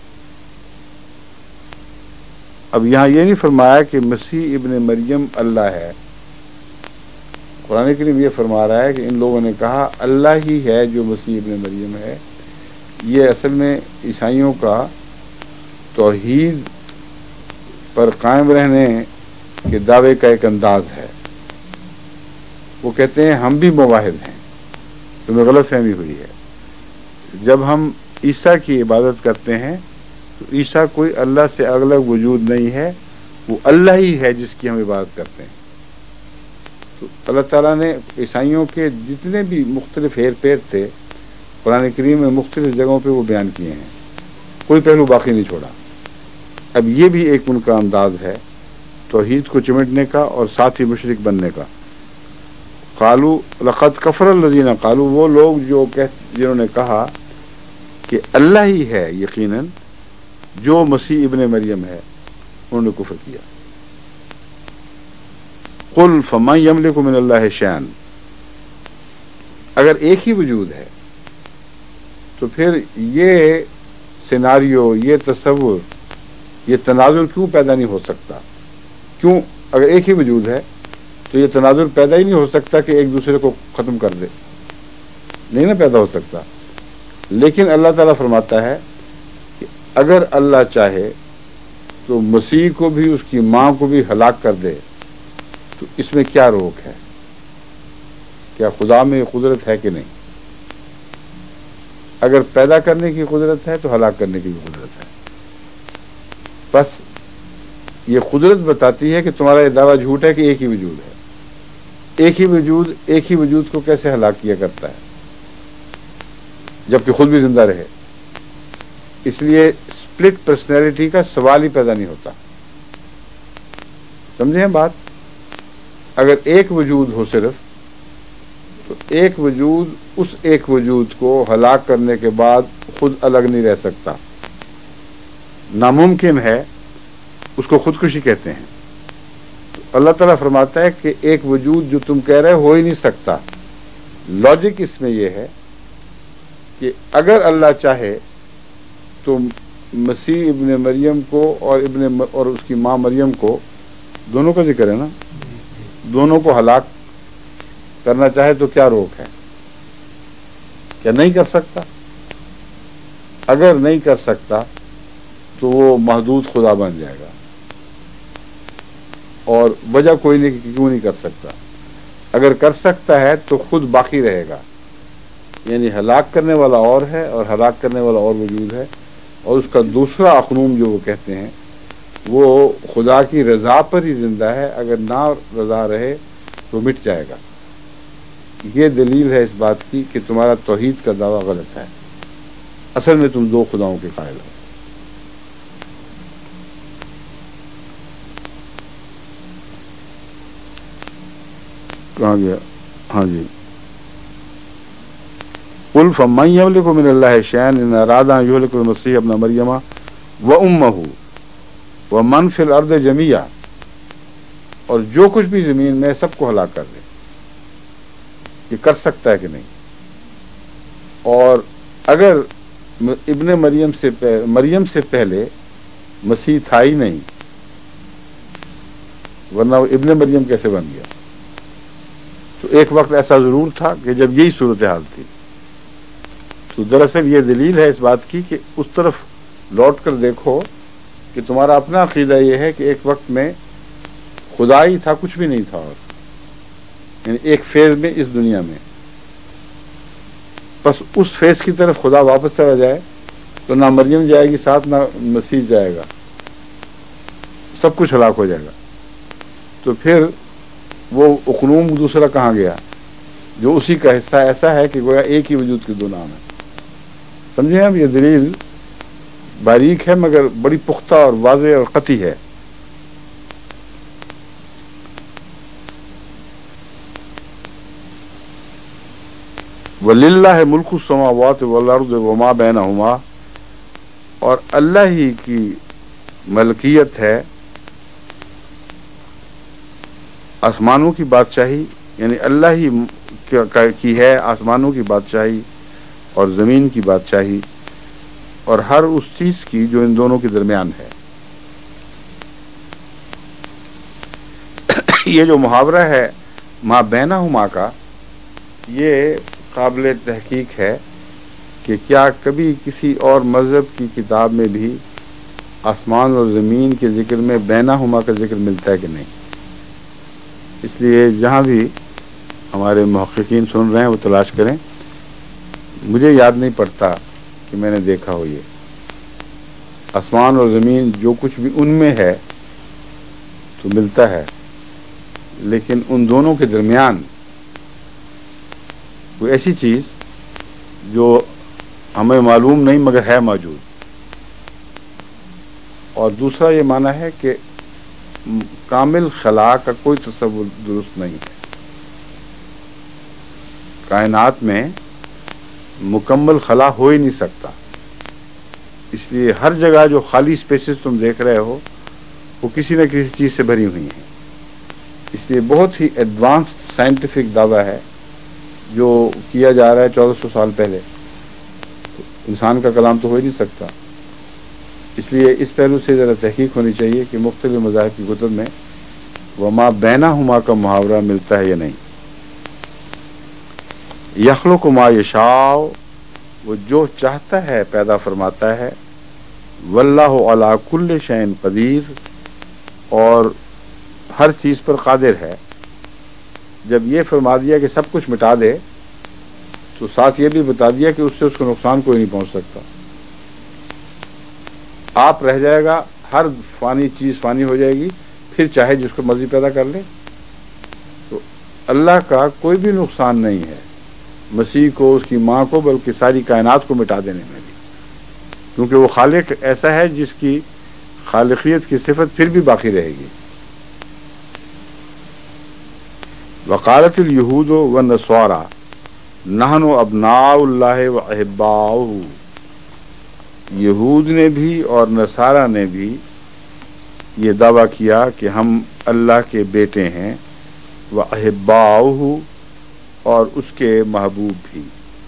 اب یہاں یہ نہیں فرمایا کہ مسیح ابن مریم اللہ ہے، قرآن کریم یہ فرما رہا ہے کہ ان لوگوں نے کہا اللہ ہی ہے جو مسیح ابن مریم ہے۔ یہ اصل میں عیسائیوں کا توحید پر قائم رہنے کے دعوے کا ایک انداز ہے۔ وہ کہتے ہیں ہم بھی موحد ہیں، تمہیں غلط فہمی ہوئی ہے۔ جب ہم عیسیٰ کی عبادت کرتے ہیں تو عیسیٰ کوئی اللہ سے الگ وجود نہیں ہے، وہ اللہ ہی ہے جس کی ہم عبادت کرتے ہیں۔ تو اللہ تعالیٰ نے عیسائیوں کے جتنے بھی مختلف ہیر پھیر تھے قرآن کریم میں مختلف جگہوں پہ وہ بیان کیے ہیں، کوئی پہلو باقی نہیں چھوڑا۔ اب یہ بھی ایک ان کا انداز ہے توحید کو چمٹنے کا اور ساتھ ہی مشرک بننے کا۔ قالوا لقد کفر الذین قالوا، وہ لوگ جنہوں نے کہا کہ اللہ ہی ہے یقیناً جو مسیح ابن مریم ہے، انہوں نے کفر کیا۔ قل فمن یملک من اللہ شیئا، اگر ایک ہی وجود ہے تو پھر یہ سیناریو، یہ تصور، یہ تناظر کیوں پیدا نہیں ہو سکتا؟ کیوں اگر ایک ہی وجود ہے تو یہ تناظر پیدا ہی نہیں ہو سکتا کہ ایک دوسرے کو ختم کر دے، نہیں نا پیدا ہو سکتا۔ لیکن اللہ تعالیٰ فرماتا ہے کہ اگر اللہ چاہے تو مسیح کو بھی اس کی ماں کو بھی ہلاک کر دے، تو اس میں کیا روک ہے؟ کیا خدا میں قدرت ہے کہ نہیں؟ اگر پیدا کرنے کی قدرت ہے تو ہلاک کرنے کی بھی قدرت ہے۔ بس یہ قدرت بتاتی ہے کہ تمہارا یہ دعویٰ جھوٹ ہے کہ ایک ہی وجود ہے۔ ایک ہی وجود کو کیسے ہلاک کیا کرتا ہے جبکہ خود بھی زندہ رہے؟ اس لیے اسپلٹ پرسنالٹی کا سوال ہی پیدا نہیں ہوتا۔ سمجھیں بات؟ اگر ایک وجود ہو صرف تو ایک وجود اس ایک وجود کو ہلاک کرنے کے بعد خود الگ نہیں رہ سکتا، ناممکن ہے، اس کو خودکشی کہتے ہیں۔ تو اللہ تعالیٰ فرماتا ہے کہ ایک وجود جو تم کہہ رہے ہو ہی نہیں سکتا۔ لاجک اس میں یہ ہے کہ اگر اللہ چاہے تو مسیح ابن مریم کو اور اس کی ماں مریم کو، دونوں کا ذکر ہے نا، دونوں کو ہلاک کرنا چاہے تو کیا روک ہے؟ کیا نہیں کر سکتا؟ اگر نہیں کر سکتا تو وہ محدود خدا بن جائے گا، اور وجہ کوئی نہیں کہ کیوں نہیں کر سکتا۔ اگر کر سکتا ہے تو خود باقی رہے گا، یعنی ہلاک کرنے والا اور ہے اور ہلاک کرنے والا اور وجود ہے، اور اس کا دوسرا اقنوم جو وہ کہتے ہیں وہ خدا کی رضا پر ہی زندہ ہے، اگر نہ رضا رہے تو مٹ جائے گا۔ یہ دلیل ہے اس بات کی کہ تمہارا توحید کا دعویٰ غلط ہے، اصل میں تم دو خداؤں کے قائل ہو۔ کہاں گیا؟ ہاں جی، قل فمن یملک من اللہ شیئا ان اراد ان یہلک المسیح ابن مریم وامہ ومن فی الارض جمیعا، اور جو کچھ بھی زمین میں سب کو ہلاک کر دے، یہ کر سکتا ہے کہ نہیں؟ اور اگر ابن مریم سے پہلے مسیح تھا ہی نہیں، ورنہ وہ ابن مریم کیسے بن گیا؟ تو ایک وقت ایسا ضرور تھا کہ جب یہی صورتحال تھی۔ تو دراصل یہ دلیل ہے اس بات کی کہ اس طرف لوٹ کر دیکھو کہ تمہارا اپنا عقیدہ یہ ہے کہ ایک وقت میں خدا ہی تھا، کچھ بھی نہیں تھا، اور یعنی ایک فیز میں اس دنیا میں، بس اس فیز کی طرف خدا واپس چلا جائے تو نہ مریم جائے گی ساتھ، نہ مسیح جائے گا، سب کچھ ہلاک ہو جائے گا۔ تو پھر وہ اقنوم دوسرا کہاں گیا جو اسی کا حصہ ایسا ہے کہ گویا ایک ہی وجود کے دو نام ہیں؟ سمجھیں اب یہ دلیل باریک ہے مگر بڑی پختہ اور واضح اور قطعی ہے۔ وَلِلَّهِ مُلْكُ السَّمَاوَاتِ وَالْأَرْضِ وَمَا بَيْنَهُمَا، اور اللہ ہی کی ملکیت ہے آسمانوں کی بادشاہی، یعنی اللہ ہی کی ہے آسمانوں کی بادشاہی اور زمین کی بادشاہی، اور ہر اس چیز کی جو ان دونوں کے درمیان ہے۔ یہ جو محاورہ ہے ما بینہما کا، یہ قابل تحقیق ہے کہ کیا کبھی کسی اور مذہب کی کتاب میں بھی آسمان اور زمین کے ذکر میں بینہما کا ذکر ملتا ہے کہ نہیں۔ اس لیے جہاں بھی ہمارے محققین سن رہے ہیں وہ تلاش کریں، مجھے یاد نہیں پڑتا کہ میں نے دیکھا ہو یہ آسمان اور زمین جو کچھ بھی ان میں ہے تو ملتا ہے، لیکن ان دونوں کے درمیان کوئی ایسی چیز جو ہمیں معلوم نہیں مگر ہے موجود۔ اور دوسرا یہ معنی ہے کہ کامل خلا کا کوئی تصور درست نہیں ہے، کائنات میں مکمل خلا ہو ہی نہیں سکتا، اس لیے ہر جگہ جو خالی سپیسز تم دیکھ رہے ہو وہ کسی نہ کسی چیز سے بھری ہوئی ہیں۔ اس لیے بہت ہی ایڈوانسڈ سائنٹیفک دعویٰ ہے جو کیا جا رہا ہے 1400 سال پہلے، انسان کا کلام تو ہو ہی نہیں سکتا۔ اس لیے اس پہلو سے ذرا تحقیق ہونی چاہیے کہ مختلف مذاہب کی کتب میں وما بینہما کا محاورہ ملتا ہے یا نہیں۔ یخلق ما یشاء، وہ جو چاہتا ہے پیدا فرماتا ہے، واللہ علی کل شیء قدیر، اور ہر چیز پر قادر ہے۔ جب یہ فرما دیا کہ سب کچھ مٹا دے تو ساتھ یہ بھی بتا دیا کہ اس سے اس کو نقصان کوئی نہیں پہنچ سکتا، آپ رہ جائے گا، ہر فانی چیز فانی ہو جائے گی، پھر چاہے جس کو مرضی پیدا کر لے۔ تو اللہ کا کوئی بھی نقصان نہیں ہے مسیح کو، اس کی ماں کو، بلکہ ساری کائنات کو مٹا دینے میں بھی، کیونکہ وہ خالق ایسا ہے جس کی خالقیت کی صفت پھر بھی باقی رہے گی۔ وقالت الیہود والنصارى، नहनु अब्नाउल्लाह व अहिब्बाउहु, यहूद ने भी और नसारा ने भी ये दावा किया कि हम अल्लाह के बेटे हैं, व अहिब्बाउहु, और उसके महबूब भी।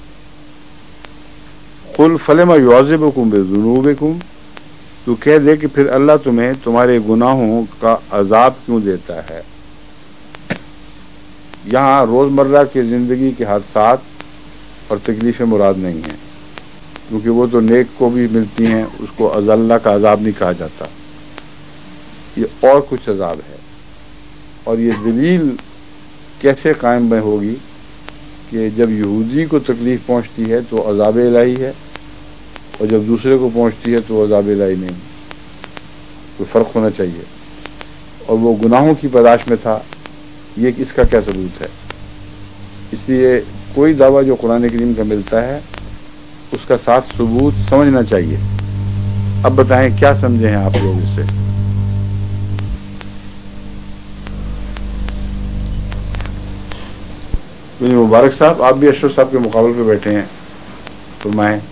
कुल फलमा युअज़िबुकुम बिज़ुनूबिकुम, तो कह दे कि फिर अल्लाह तुम्हें तुम्हारे गुनाहों का अजाब क्यों देता है। यहाँ रोज़मर्रा की ज़िंदगी के हादसात और तकलीफ़ें मुराद नहीं हैं, क्योंकि वो तो नेक को भी मिलती हैं, उसको अल्लाह का अजाब नहीं कहा जाता। ये और कुछ अजाब है। और ये दलील कैसे कायम में होगी कि जब यहूदी को तकलीफ़ पहुँचती है तो अजाब इलाही है, और जब दूसरे को पहुँचती है तो अजाब इलाही नहीं। कोई फ़र्क होना चाहिए। और वो गुनाहों की पैदाश में था, ये इसका क्या सबूत है। इसलिए कोई दावा जो कुरान करीम का मिलता है उसका साथ सबूत समझना चाहिए। अब बताएं क्या समझे हैं आप लोग इससे। मुबारक साहब, आप भी अशरफ साहब के मुकाबले पे बैठे हैं, फरमाएं।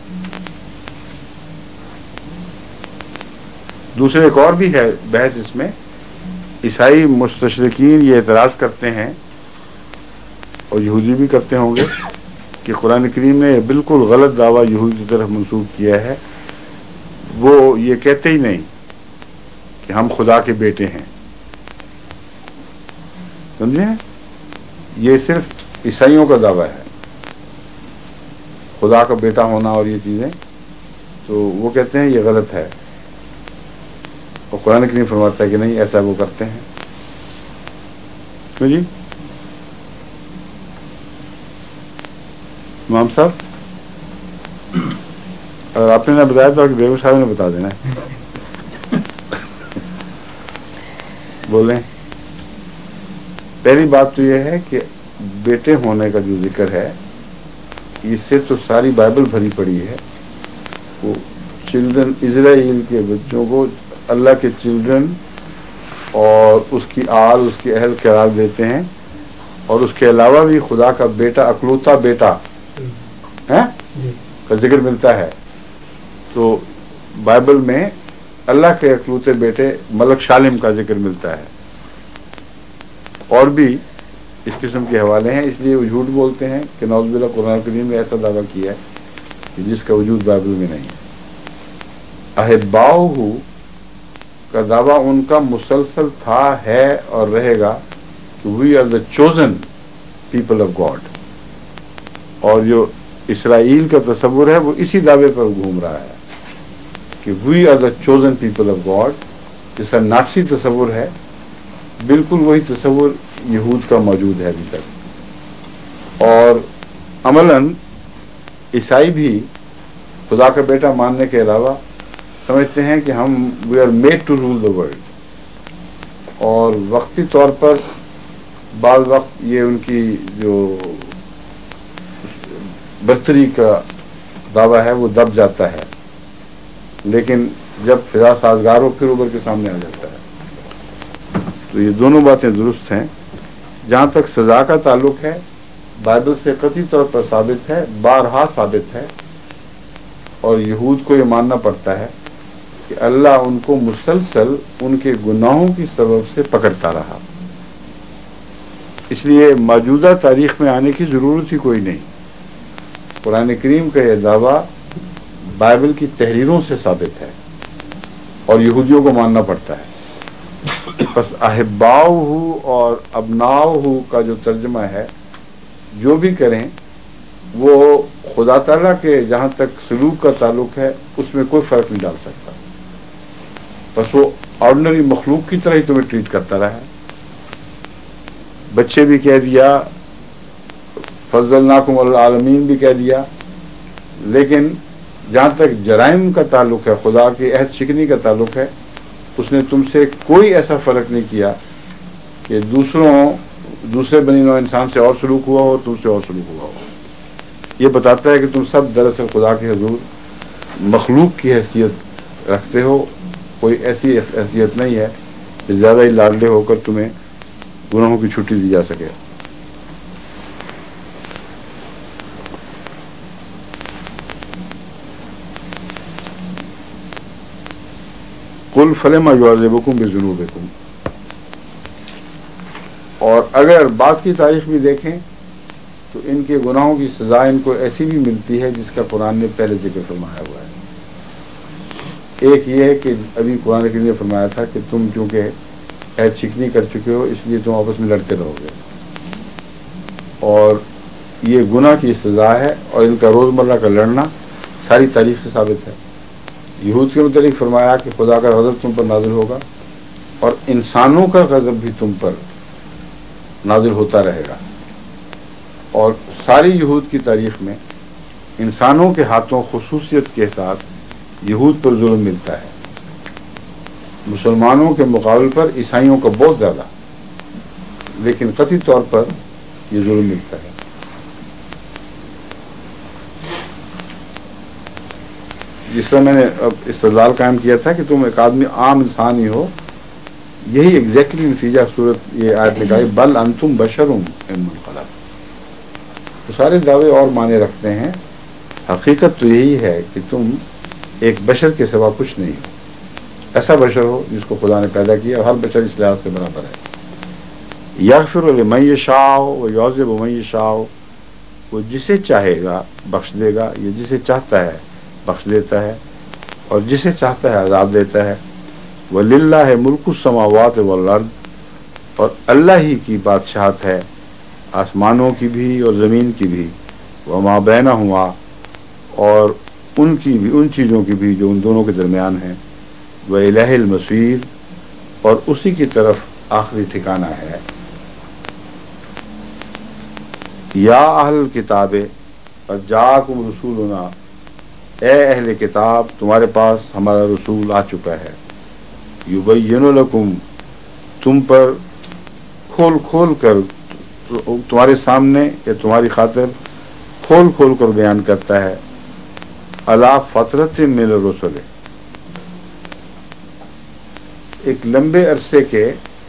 दूसरे एक और भी है बहस इसमें। ईसाई मुस्तशरिकीन ये एतराज़ करते हैं, और यहूदी भी करते होंगे, कि कुरान करीम ने बिल्कुल गलत दावा यहूद की तरफ मंसूब किया है। वो ये कहते ही नहीं कि हम खुदा के बेटे हैं, समझे। ये सिर्फ ईसाइयों का दावा है, खुदा का बेटा होना और ये चीज़ें। तो वो कहते हैं ये गलत है, और कुरान करीम फरमाता है कि नहीं, ऐसा वो करते हैं। क्यों जी इमाम साहब, अगर आपने ना बताया तो बेगम साहब ने बता देना है। बोलें। पहली बात तो यह है कि बेटे होने का जो जिक्र है, इससे तो सारी बाइबल भरी पड़ी है। वो चिल्ड्रन, इजराइल के बच्चों को अल्लाह के चिल्ड्रन और उसकी आल, उसकी अहल करार देते हैं, और उसके अलावा भी खुदा का बेटा, अकलौता बेटा है का जिक्र मिलता है। तो बाइबल में अल्लाह के अकलौते बेटे मलक शालिम का जिक्र मिलता है, और भी इस किस्म के हवाले हैं। इसलिए वो झूठ बोलते हैं कि नौज़ुबिल्लाह कुरान करीम ने ऐसा दावा किया है कि जिसका वजूद बाइबल में नहीं है। अहिब्बाउहु का दावा उनका मुसलसल था, है और रहेगा कि we are the chosen people of God. और जो इसराइल का तस्वुर है वो इसी दावे पर घूम रहा है कि we are the chosen people of God. जिसका नाटसी तस्वुर है, बिल्कुल वही तस्वुर यहूद का मौजूद है अभी तक। और अमलन ईसाई भी खुदा का बेटा मानने के अलावा समझते हैं कि हम we are made to rule the world. और वक्ती तौर पर बाज़ वक्त ये उनकी जो बर्तरी का दावा है वो दब जाता है, लेकिन जब फिजा साजगार हो फिर उभर के सामने आ जाता है। तो ये दोनों बातें दुरुस्त हैं। जहाँ तक सज़ा का ताल्लुक है, बाइबल से कतई तौर पर साबित है, बारहा साबित है, और यहूद को ये मानना पड़ता है कि अल्लाह उनको मुसलसल उनके गुनाहों की सबब से पकड़ता रहा। इसलिए मौजूदा तारीख में आने की ज़रूरत ही कोई नहीं। कुरान करीम का यह दावा बाइबल की तहरीरों से साबित है, और यहूदियों को मानना पड़ता है। बस अहिब्बाउहु और अबनाउहु का जो तर्जमा है, जो भी करें वो खुदा ताला के जहाँ तक सलूक का ताल्लुक है उसमें कोई फ़र्क नहीं डाल सकता। बस वो ऑर्डिनरी मखलूक की तरह ही तुम्हें ट्रीट करता रहा है। बच्चे भी कह दिया, फज़लनाकुम अलल आलमीन भी कह दिया, लेकिन जहाँ तक जराइम का ताल्लुक है, खुदा की अहद शिकनी का ताल्लुक है, उसने तुमसे कोई ऐसा फ़र्क नहीं किया कि दूसरे बनी नौ इंसान से और सलूक हुआ हो, तुमसे और सलूक हुआ हो। ये बताता है कि तुम सब दरअसल खुदा के हुजूर मखलूक की हैसियत रखते हो। कोई ऐसी हैसियत नहीं है कि ज़्यादा ही लाडले होकर तुम्हें गुनाहों की छुट्टी दी जा सके। قل فلما يعذبكم بذنوبكم. اور اگر بات کی تاریخ بھی دیکھیں تو ان کے گناہوں کی سزا ان کو ایسی بھی ملتی ہے جس کا قرآن نے پہلے ذکر فرمایا ہوا ہے. ایک یہ ہے کہ ابھی قرآن کریم نے فرمایا تھا کہ تم چونکہ عہد شکنی کر چکے ہو اس لیے تم آپس میں لڑتے رہو گے، اور یہ گناہ کی سزا ہے، اور ان کا روزمرہ کا لڑنا ساری تاریخ سے ثابت ہے. یہود کے متعلق فرمایا کہ خدا کا غضب تم پر نازل ہوگا اور انسانوں کا غضب بھی تم پر نازل ہوتا رہے گا. اور ساری یہود کی تاریخ میں انسانوں کے ہاتھوں خصوصیت کے ساتھ یہود پر ظلم ملتا ہے، مسلمانوں کے مقابل پر عیسائیوں کا بہت زیادہ، لیکن قطعی طور پر یہ ظلم ملتا ہے. جس طرح میں نے اب استدلال قائم کیا تھا کہ تم ایک آدمی عام انسان ہی ہو، یہی ایگزیکٹلی نتیجہ صورت یہ آیت نکالی بل انتم بشر ممن خلق. تو سارے دعوے اور معنی رکھتے ہیں، حقیقت تو یہی ہے کہ تم ایک بشر کے سوا کچھ نہیں ہو. ایسا بشر ہو جس کو خدا نے پیدا کیا، اور ہر بشر اس لحاظ سے برابر ہے. یغفر لمن یشاء ویعذب من یشاء، وہ جسے چاہے گا بخش دے گا، یہ جسے چاہتا ہے بخش دیتا ہے، اور جسے چاہتا ہے عذاب دیتا ہے. وَلِلَّهِ مُلْكُ السَّمَاوَاتِ وَالْأَرْضِ، اور اللہ ہی کی بادشاہت ہے آسمانوں کی بھی اور زمین کی بھی. وَمَا بَيْنَهُمَا، اور ان کی بھی، ان چیزوں کی بھی جو ان دونوں کے درمیان ہیں. وَإِلَيْهِ الْمَصِيرُ، اور اسی کی طرف آخری ٹھکانہ ہے. یا اہل الکتاب قد جاءکم رسولنا، اے اہل کتاب تمہارے پاس ہمارا رسول آ چکا ہے. یبین لکم، تم پر کھول کھول کر، تمہارے سامنے یا تمہاری خاطر کھول کھول کر بیان کرتا ہے. علی فترۃ من الرسل، ایک لمبے عرصے کے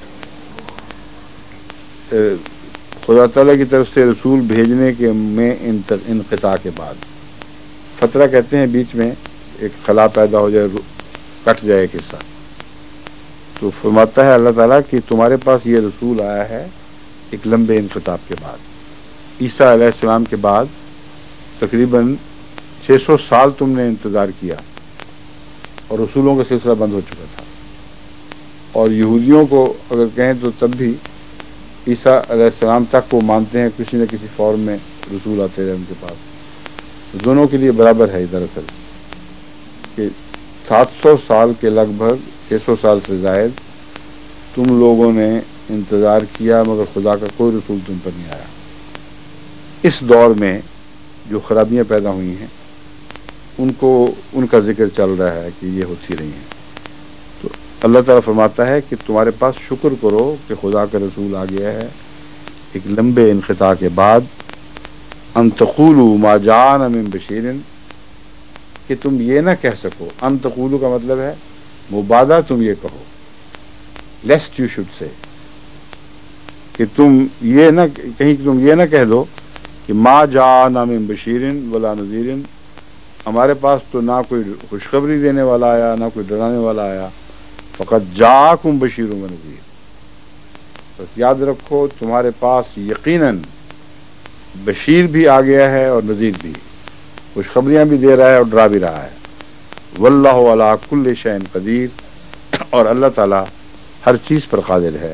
خدا تعالیٰ کی طرف سے رسول بھیجنے کے میں انقطاع کے بعد. فترہ کہتے ہیں بیچ میں ایک خلا پیدا ہو جائے، کٹ جائے ایک حصہ. تو فرماتا ہے اللہ تعالیٰ کہ تمہارے پاس یہ رسول آیا ہے ایک لمبے انقطاع کے بعد. عیسیٰ علیہ السلام کے بعد تقریباً 600 سال تم نے انتظار کیا، اور رسولوں کا سلسلہ بند ہو چکا تھا. اور یہودیوں کو اگر کہیں تو تب بھی عیسیٰ علیہ السلام تک وہ مانتے ہیں کسی نہ کسی فارم میں رسول آتے رہے ان کے پاس. دونوں کے لیے برابر ہے دراصل کہ 700 سال کے لگ بھگ 600 سال سے زائد تم لوگوں نے انتظار کیا، مگر خدا کا کوئی رسول تم پر نہیں آیا. اس دور میں جو خرابیاں پیدا ہوئی ہیں ان کا ذکر چل رہا ہے کہ یہ ہوتی رہی ہیں. تو اللہ تعالیٰ فرماتا ہے کہ تمہارے پاس شکر کرو کہ خدا کا رسول آ گیا ہے ایک لمبے انقطاع کے بعد. ان تقولوا ما جاءنا من بشیر، کہ تم یہ نہ کہہ سکو. ان تقولوا کا مطلب ہے مبادہ تم یہ کہو، لیسٹ یو شوڈ سے، کہ تم یہ نہ کہیں، تم یہ نہ کہہ دو کہ ما جاءنا من بشیر ولا نذیر، ہمارے پاس تو نہ کوئی خوشخبری دینے والا آیا نہ کوئی ڈرانے والا آیا. فقط جاءکم بشیر و نذیر، بس یاد رکھو تمہارے پاس یقیناً بشیر بھی آ گیا ہے اور نذیر بھی، خوشخبریاں بھی دے رہا ہے اور ڈرا بھی رہا ہے. واللہ علی کل شیء قدیر، اور اللہ تعالی ہر چیز پر قادر ہے.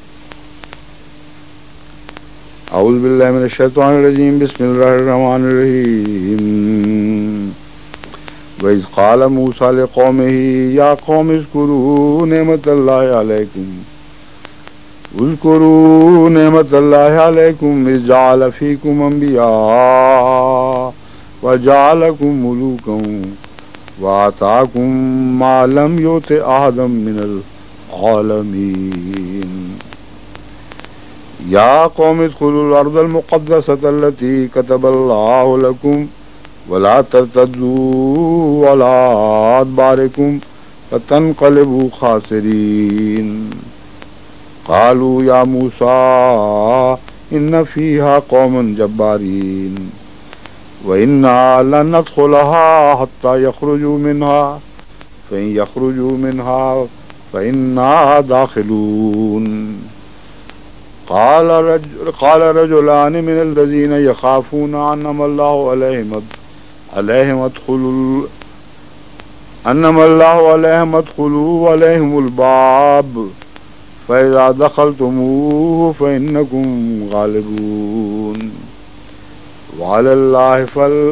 اعوذ باللہ من الشیطان الرجیم، بسم اللہ الرحمن الرحیم. وَإِذْ قَالَ مُوسَىٰ لِقَوْمِهِ يَا قَوْمِ اذْكُرُوا نِعْمَةَ اللَّهِ عَلَيْكُمْ اذْكُرُوا نِعْمَةَ اللَّهِ عَلَيْكُمْ إِذْ جَعَلَ فِيكُمْ أَنْبِيَاءَ وَجَعَلَكُمْ مُلُوكًا وَآتَاكُمْ مَا لَمْ يُؤْتِ أَحَدًا مِّنَ الْعَالَمِينَ. يَا قَوْمِ ادْخُلُوا الْأَرْضَ الْمُقَدَّسَةَ الَّتِي كَتَبَ اللَّهُ لَكُمْ وَلَا تَرْتَدُّوا عَلَىٰ أَدْبَارِكُمْ فَتَنْقَلِبُوا خَاسِرِينَ. قالوا يا موسى إن فيها قوما جبارين وإنا لن ندخلها حتى يخرجوا منها فإن يخرجوا منها فإنا داخلون قال رجلان من الذين يخافون أنعم الله عليهم ادخلوا عليهم الباب فإذا دخلتموه فإنكم غالبون وعلى الله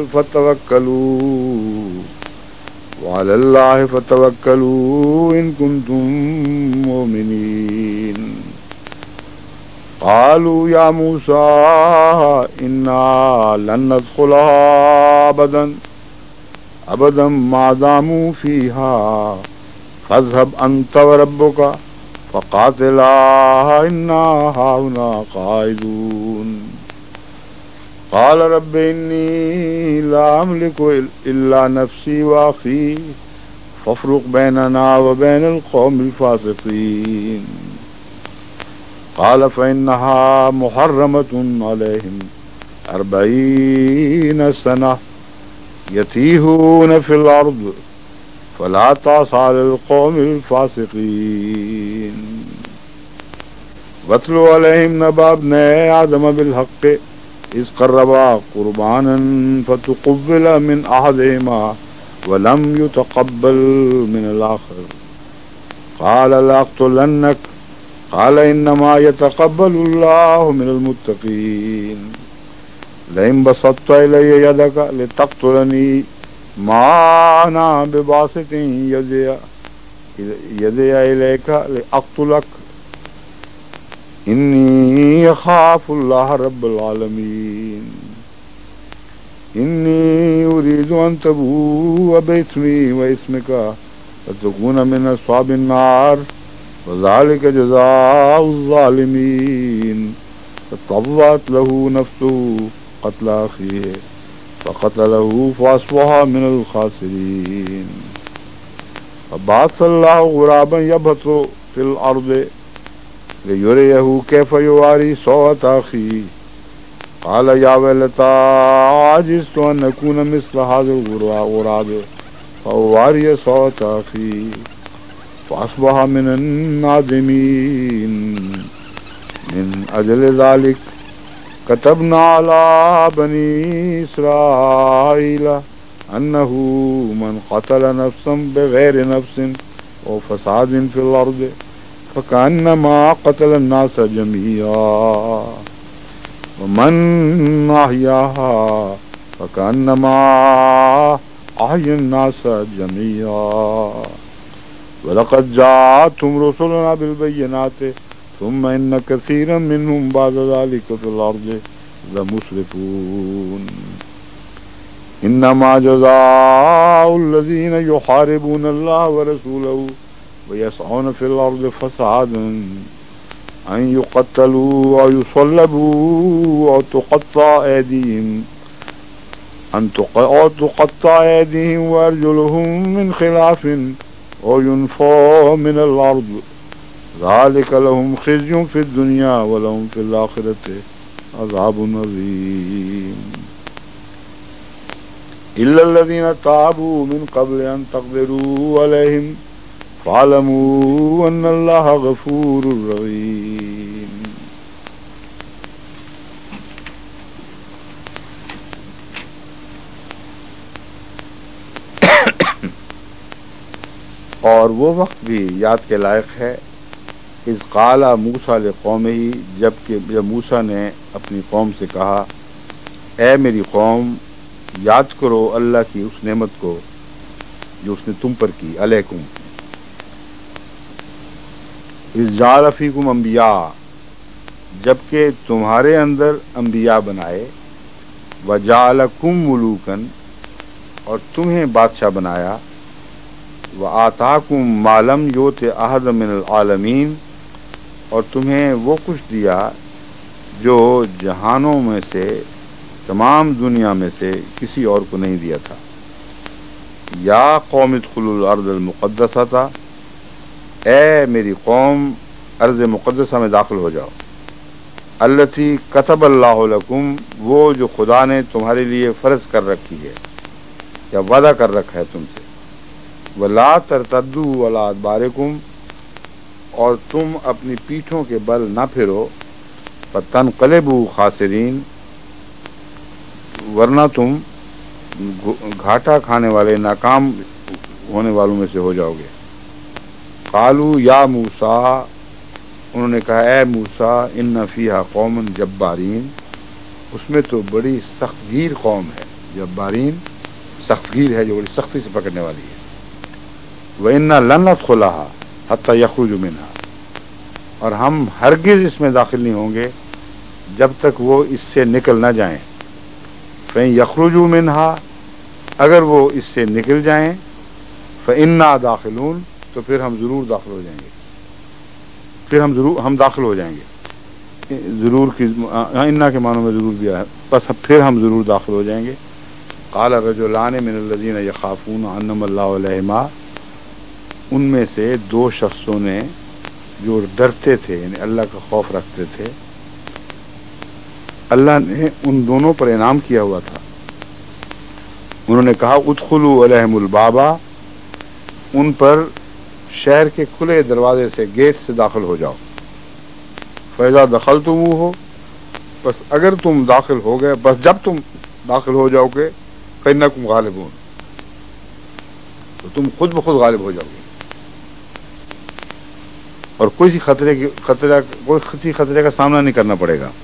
فتوكلوا إن كنتم مؤمنين قالوا يا موسى إنا لن ندخلها أبدا ما داموا فيها فاذهب أنت وربك فقاتلا إنا هاهنا قاعدون قال رب إني لا أملك إلا نفسي وأخي فافرق بيننا وبين القوم الفاسقين قال فإنها محرمة عليهم 40 سنة يتيهون في الأرض فلا تعص على القوم الفاسقين واتل عليهم نبأ ابني آدم بالحق إذ قربا قربانا فتقبل من أحدهما ولم يتقبل من الآخر قال لأقتلنك قال إنما يتقبل الله من المتقين لئن بسطت إلي يدك لتقتلني ما أنا بباسط يدي إليك لأقتلك إني أخاف الله رب العالمين إني أريد أن تبوء بإثمي وإثمك فتكون من أصحاب النار وذلك جزاء الظالمين فطوعت له نفسه قتل أخيه فقتله فأصبح من الخاسرين فبعث الله غرابا يبحث في الأرض ليريه كيف يواري سوءة أخيه قال يا ويلتى عجزت أن أكون مثل هذا الغراب فأواري سوءة أخي فأصبح من النادمين من أجل ذلك كتبنا على بني إسرائيل أنه من قتل نفسا بغير نفس أو فساد في الأرض فكأنما قتل الناس جميعا ومن أحياها فكأنما أحيا الناس جميعا ولقد جاءتهم رسلنا بالبينات ثم إن كثيرا منهم بعد ذلك في الأرض لمسرفون إنما جزاء الذين يحاربون الله ورسوله ويسعون في الأرض فسادا أن يقتلوا أو يصلبوا أو تقطع أيديهم وأرجلهم من خلاف أو ينفوا من الأرض ذلك لهم خزي في الدنيا ولهم في الآخرة عذاب عظيم إلا الذين تابوا من قبل أن تقدروا عليهم فاعلموا أن الله غفور رحيم. اور وہ وقت بھی یاد کے لائق ہے اذ قال موسیٰ لقومہ جب موسیٰ نے اپنی قوم سے کہا اے میری قوم یاد کرو اللہ کی اس نعمت کو جو اس نے تم پر کی علیکم اذ جعل فیکم انبیاء جبکہ تمہارے اندر انبیاء بنائے وجعلکم ملوکن اور تمہیں بادشاہ بنایا وآتاکم ما لم یؤت احد من العالمین اور تمہیں وہ کچھ دیا جو جہانوں میں سے تمام دنیا میں سے کسی اور کو نہیں دیا تھا. یا قوم ادخلوا الارض المقدسہ اے میری قوم ارض مقدسہ میں داخل ہو جاؤ التی کتب اللہ لکم وہ جو خدا نے تمہارے لیے فرض کر رکھی ہے یا وعدہ کر رکھا ہے تم سے ولا ترتدوا علی ادبارکم، اور تم اپنی پیٹھوں کے بل نہ پھرو، فتنقلبوا خاسرین، ورنہ تم گھاٹا کھانے والے، ناکام ہونے والوں میں سے ہو جاؤ گے۔ قالوا یا موسیٰ، انہوں نے کہا اے موسیٰ، ان فیہا قوم جبارین، اس میں تو بڑی سخت گیر قوم ہے، جبارین سخت گیر ہے جو بڑی سختی سے پکڑنے والی ہے۔ وَإِنَّا لَن نَدْخُلَهَا حَتَّى يَخْرُجُوا مِنْهَا، اور ہم ہرگز اس میں داخل نہیں ہوں گے جب تک وہ اس سے نکل نہ جائیں۔ فَإِن يَخْرُجُوا مِنْهَا، اگر وہ اس سے نکل جائیں، فَإِنَّا دَاخِلُونَ، تو پھر ہم ضرور داخل ہو جائیں گے، پھر ہم داخل ہو جائیں گے۔ ضرور کی انا کے معنوں میں ضرور بھی ہے، بس پھر ہم ضرور داخل ہو جائیں گے۔ قال رجلان من الذین یخافون انعم اللہ علیہما، ان میں سے دو شخصوں نے جو ڈرتے تھے، یعنی اللہ کا خوف رکھتے تھے، اللہ نے ان دونوں پر انعام کیا ہوا تھا، انہوں نے کہا ادخلوا علیہم البابا، ان پر شہر کے کھلے دروازے سے، گیٹ سے داخل ہو جاؤ۔ فَإِذَا دَخَلْتُمُوهُ، بس اگر تم داخل ہو گئے، بس جب تم داخل ہو جاؤ گے، فَإِنَّكُمْ غَالِبُونَ، تو تم خود بخود غالب ہو جاؤ گے، اور کوئی خطرے کا سامنا نہیں کرنا پڑے گا۔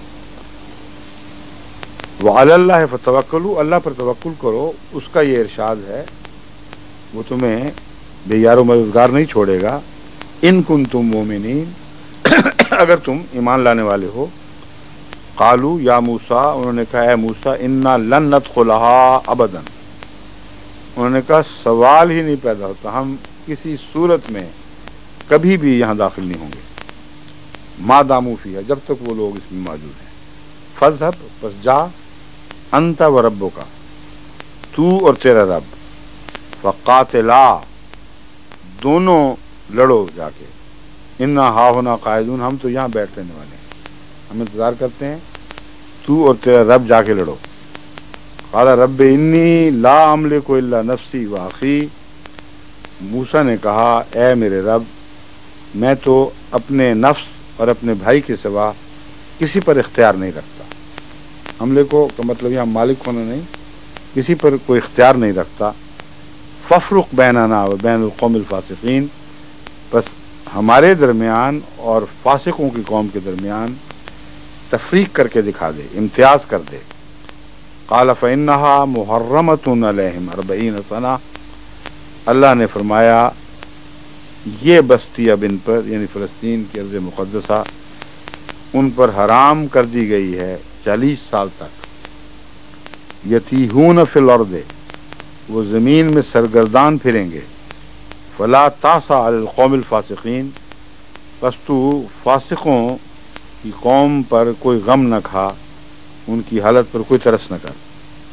وَعَلَى اللَّهِ فَتَوَكَّلُوا، اللہ پر توکل کرو، اس کا یہ ارشاد ہے، وہ تمہیں بے یار و مددگار نہیں چھوڑے گا۔ ان کنتم مومنین، اگر تم ایمان لانے والے ہو۔ قالوا یا موسیٰ، انہوں نے کہا اے موسیٰ، انا لن ندخلها ابدا، انہوں نے کہا سوال ہی نہیں پیدا ہوتا، ہم کسی صورت میں کبھی بھی یہاں داخل نہیں ہوں گے، ما داموا فیہا، جب تک وہ لوگ اس میں موجود ہیں۔ فاذهب، بس جا، انت و ربک، تو اور تیرا رب، فقاتلا، دونوں لڑو جا کے، انا ہاہنا قاعدون، ہم تو یہاں بیٹھ رہنے والے ہیں، ہم انتظار کرتے ہیں، تو اور تیرا رب جا کے لڑو۔ قال رب انی لا املک الا نفسی و اخی، موسیٰ نے کہا اے میرے رب، میں تو اپنے نفس اور اپنے بھائی کے سوا کسی پر اختیار نہیں رکھتا۔ عملے کو کا مطلب یہاں مالک ہونا نہیں، کسی پر کوئی اختیار نہیں رکھتا۔ ففرق بیننا و بین القوم الفاسقین، بس ہمارے درمیان اور فاسقوں کی قوم کے درمیان تفریق کر کے دکھا دے، امتیاز کر دے۔ قال فإنها محرمة علیہم 40 سنہ، اللہ نے فرمایا یہ بستی اب ان پر، یعنی فلسطین کی ارض مقدسہ، ان پر حرام کر دی گئی ہے 40 سال تک۔ یتیہون فی الارض، وہ زمین میں سرگردان پھریں گے۔ فلا تاسا علی القوم الفاسقین، پس تو فاسقوں کی قوم پر کوئی غم نہ کھا، ان کی حالت پر کوئی ترس نہ کر۔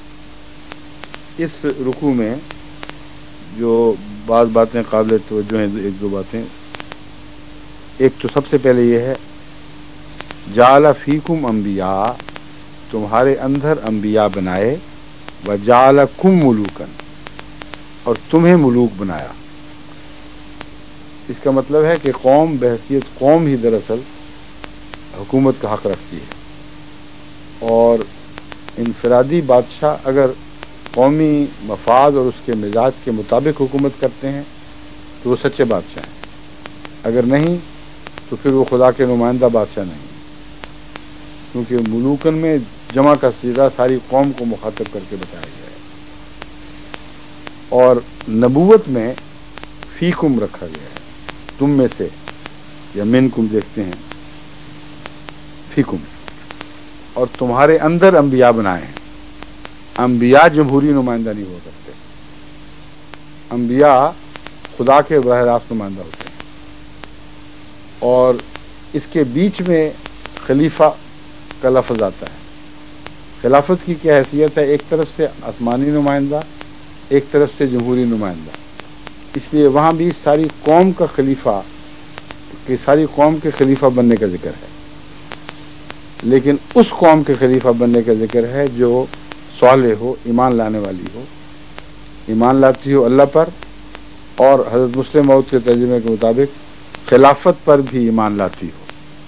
اس رکوع میں جو بعض باتیں قابل توجہ ہیں، ایک دو باتیں، ایک تو سب سے پہلے یہ ہے جعل فیکم انبیاء، تمہارے اندر انبیاء بنائے، وجعلکم ملوکا، اور تمہیں ملوک بنایا۔ اس کا مطلب ہے کہ قوم بحیثیت قوم ہی دراصل حکومت کا حق رکھتی ہے، اور انفرادی بادشاہ اگر قومی مفاد اور اس کے مزاج کے مطابق حکومت کرتے ہیں تو وہ سچے بادشاہ ہیں، اگر نہیں تو پھر وہ خدا کے نمائندہ بادشاہ نہیں، کیونکہ ملوکن میں جمع کا صیغہ ساری قوم کو مخاطب کر کے بتایا گیا ہے، اور نبوت میں فیکم رکھا گیا ہے، تم میں سے، یا منکم دیکھتے ہیں، فیکم، اور تمہارے اندر انبیاء بنائے ہیں۔ انبیاء جمہوری نمائندہ نہیں ہو سکتے، انبیاء خدا کے براہ راست نمائندہ ہوتے ہیں، اور اس کے بیچ میں خلیفہ کا لفظ آتا ہے۔ خلافت کی کیا حیثیت ہے؟ ایک طرف سے آسمانی نمائندہ، ایک طرف سے جمہوری نمائندہ، اس لیے وہاں بھی ساری قوم کا خلیفہ، کہ ساری قوم کے خلیفہ بننے کا ذکر ہے، لیکن اس قوم کے خلیفہ بننے کا ذکر ہے جو صالح ہو، ایمان لانے والی ہو، ایمان لاتی ہو اللہ پر، اور حضرت مسلم موعود کے ترجمے کے مطابق خلافت پر بھی ایمان لاتی ہو.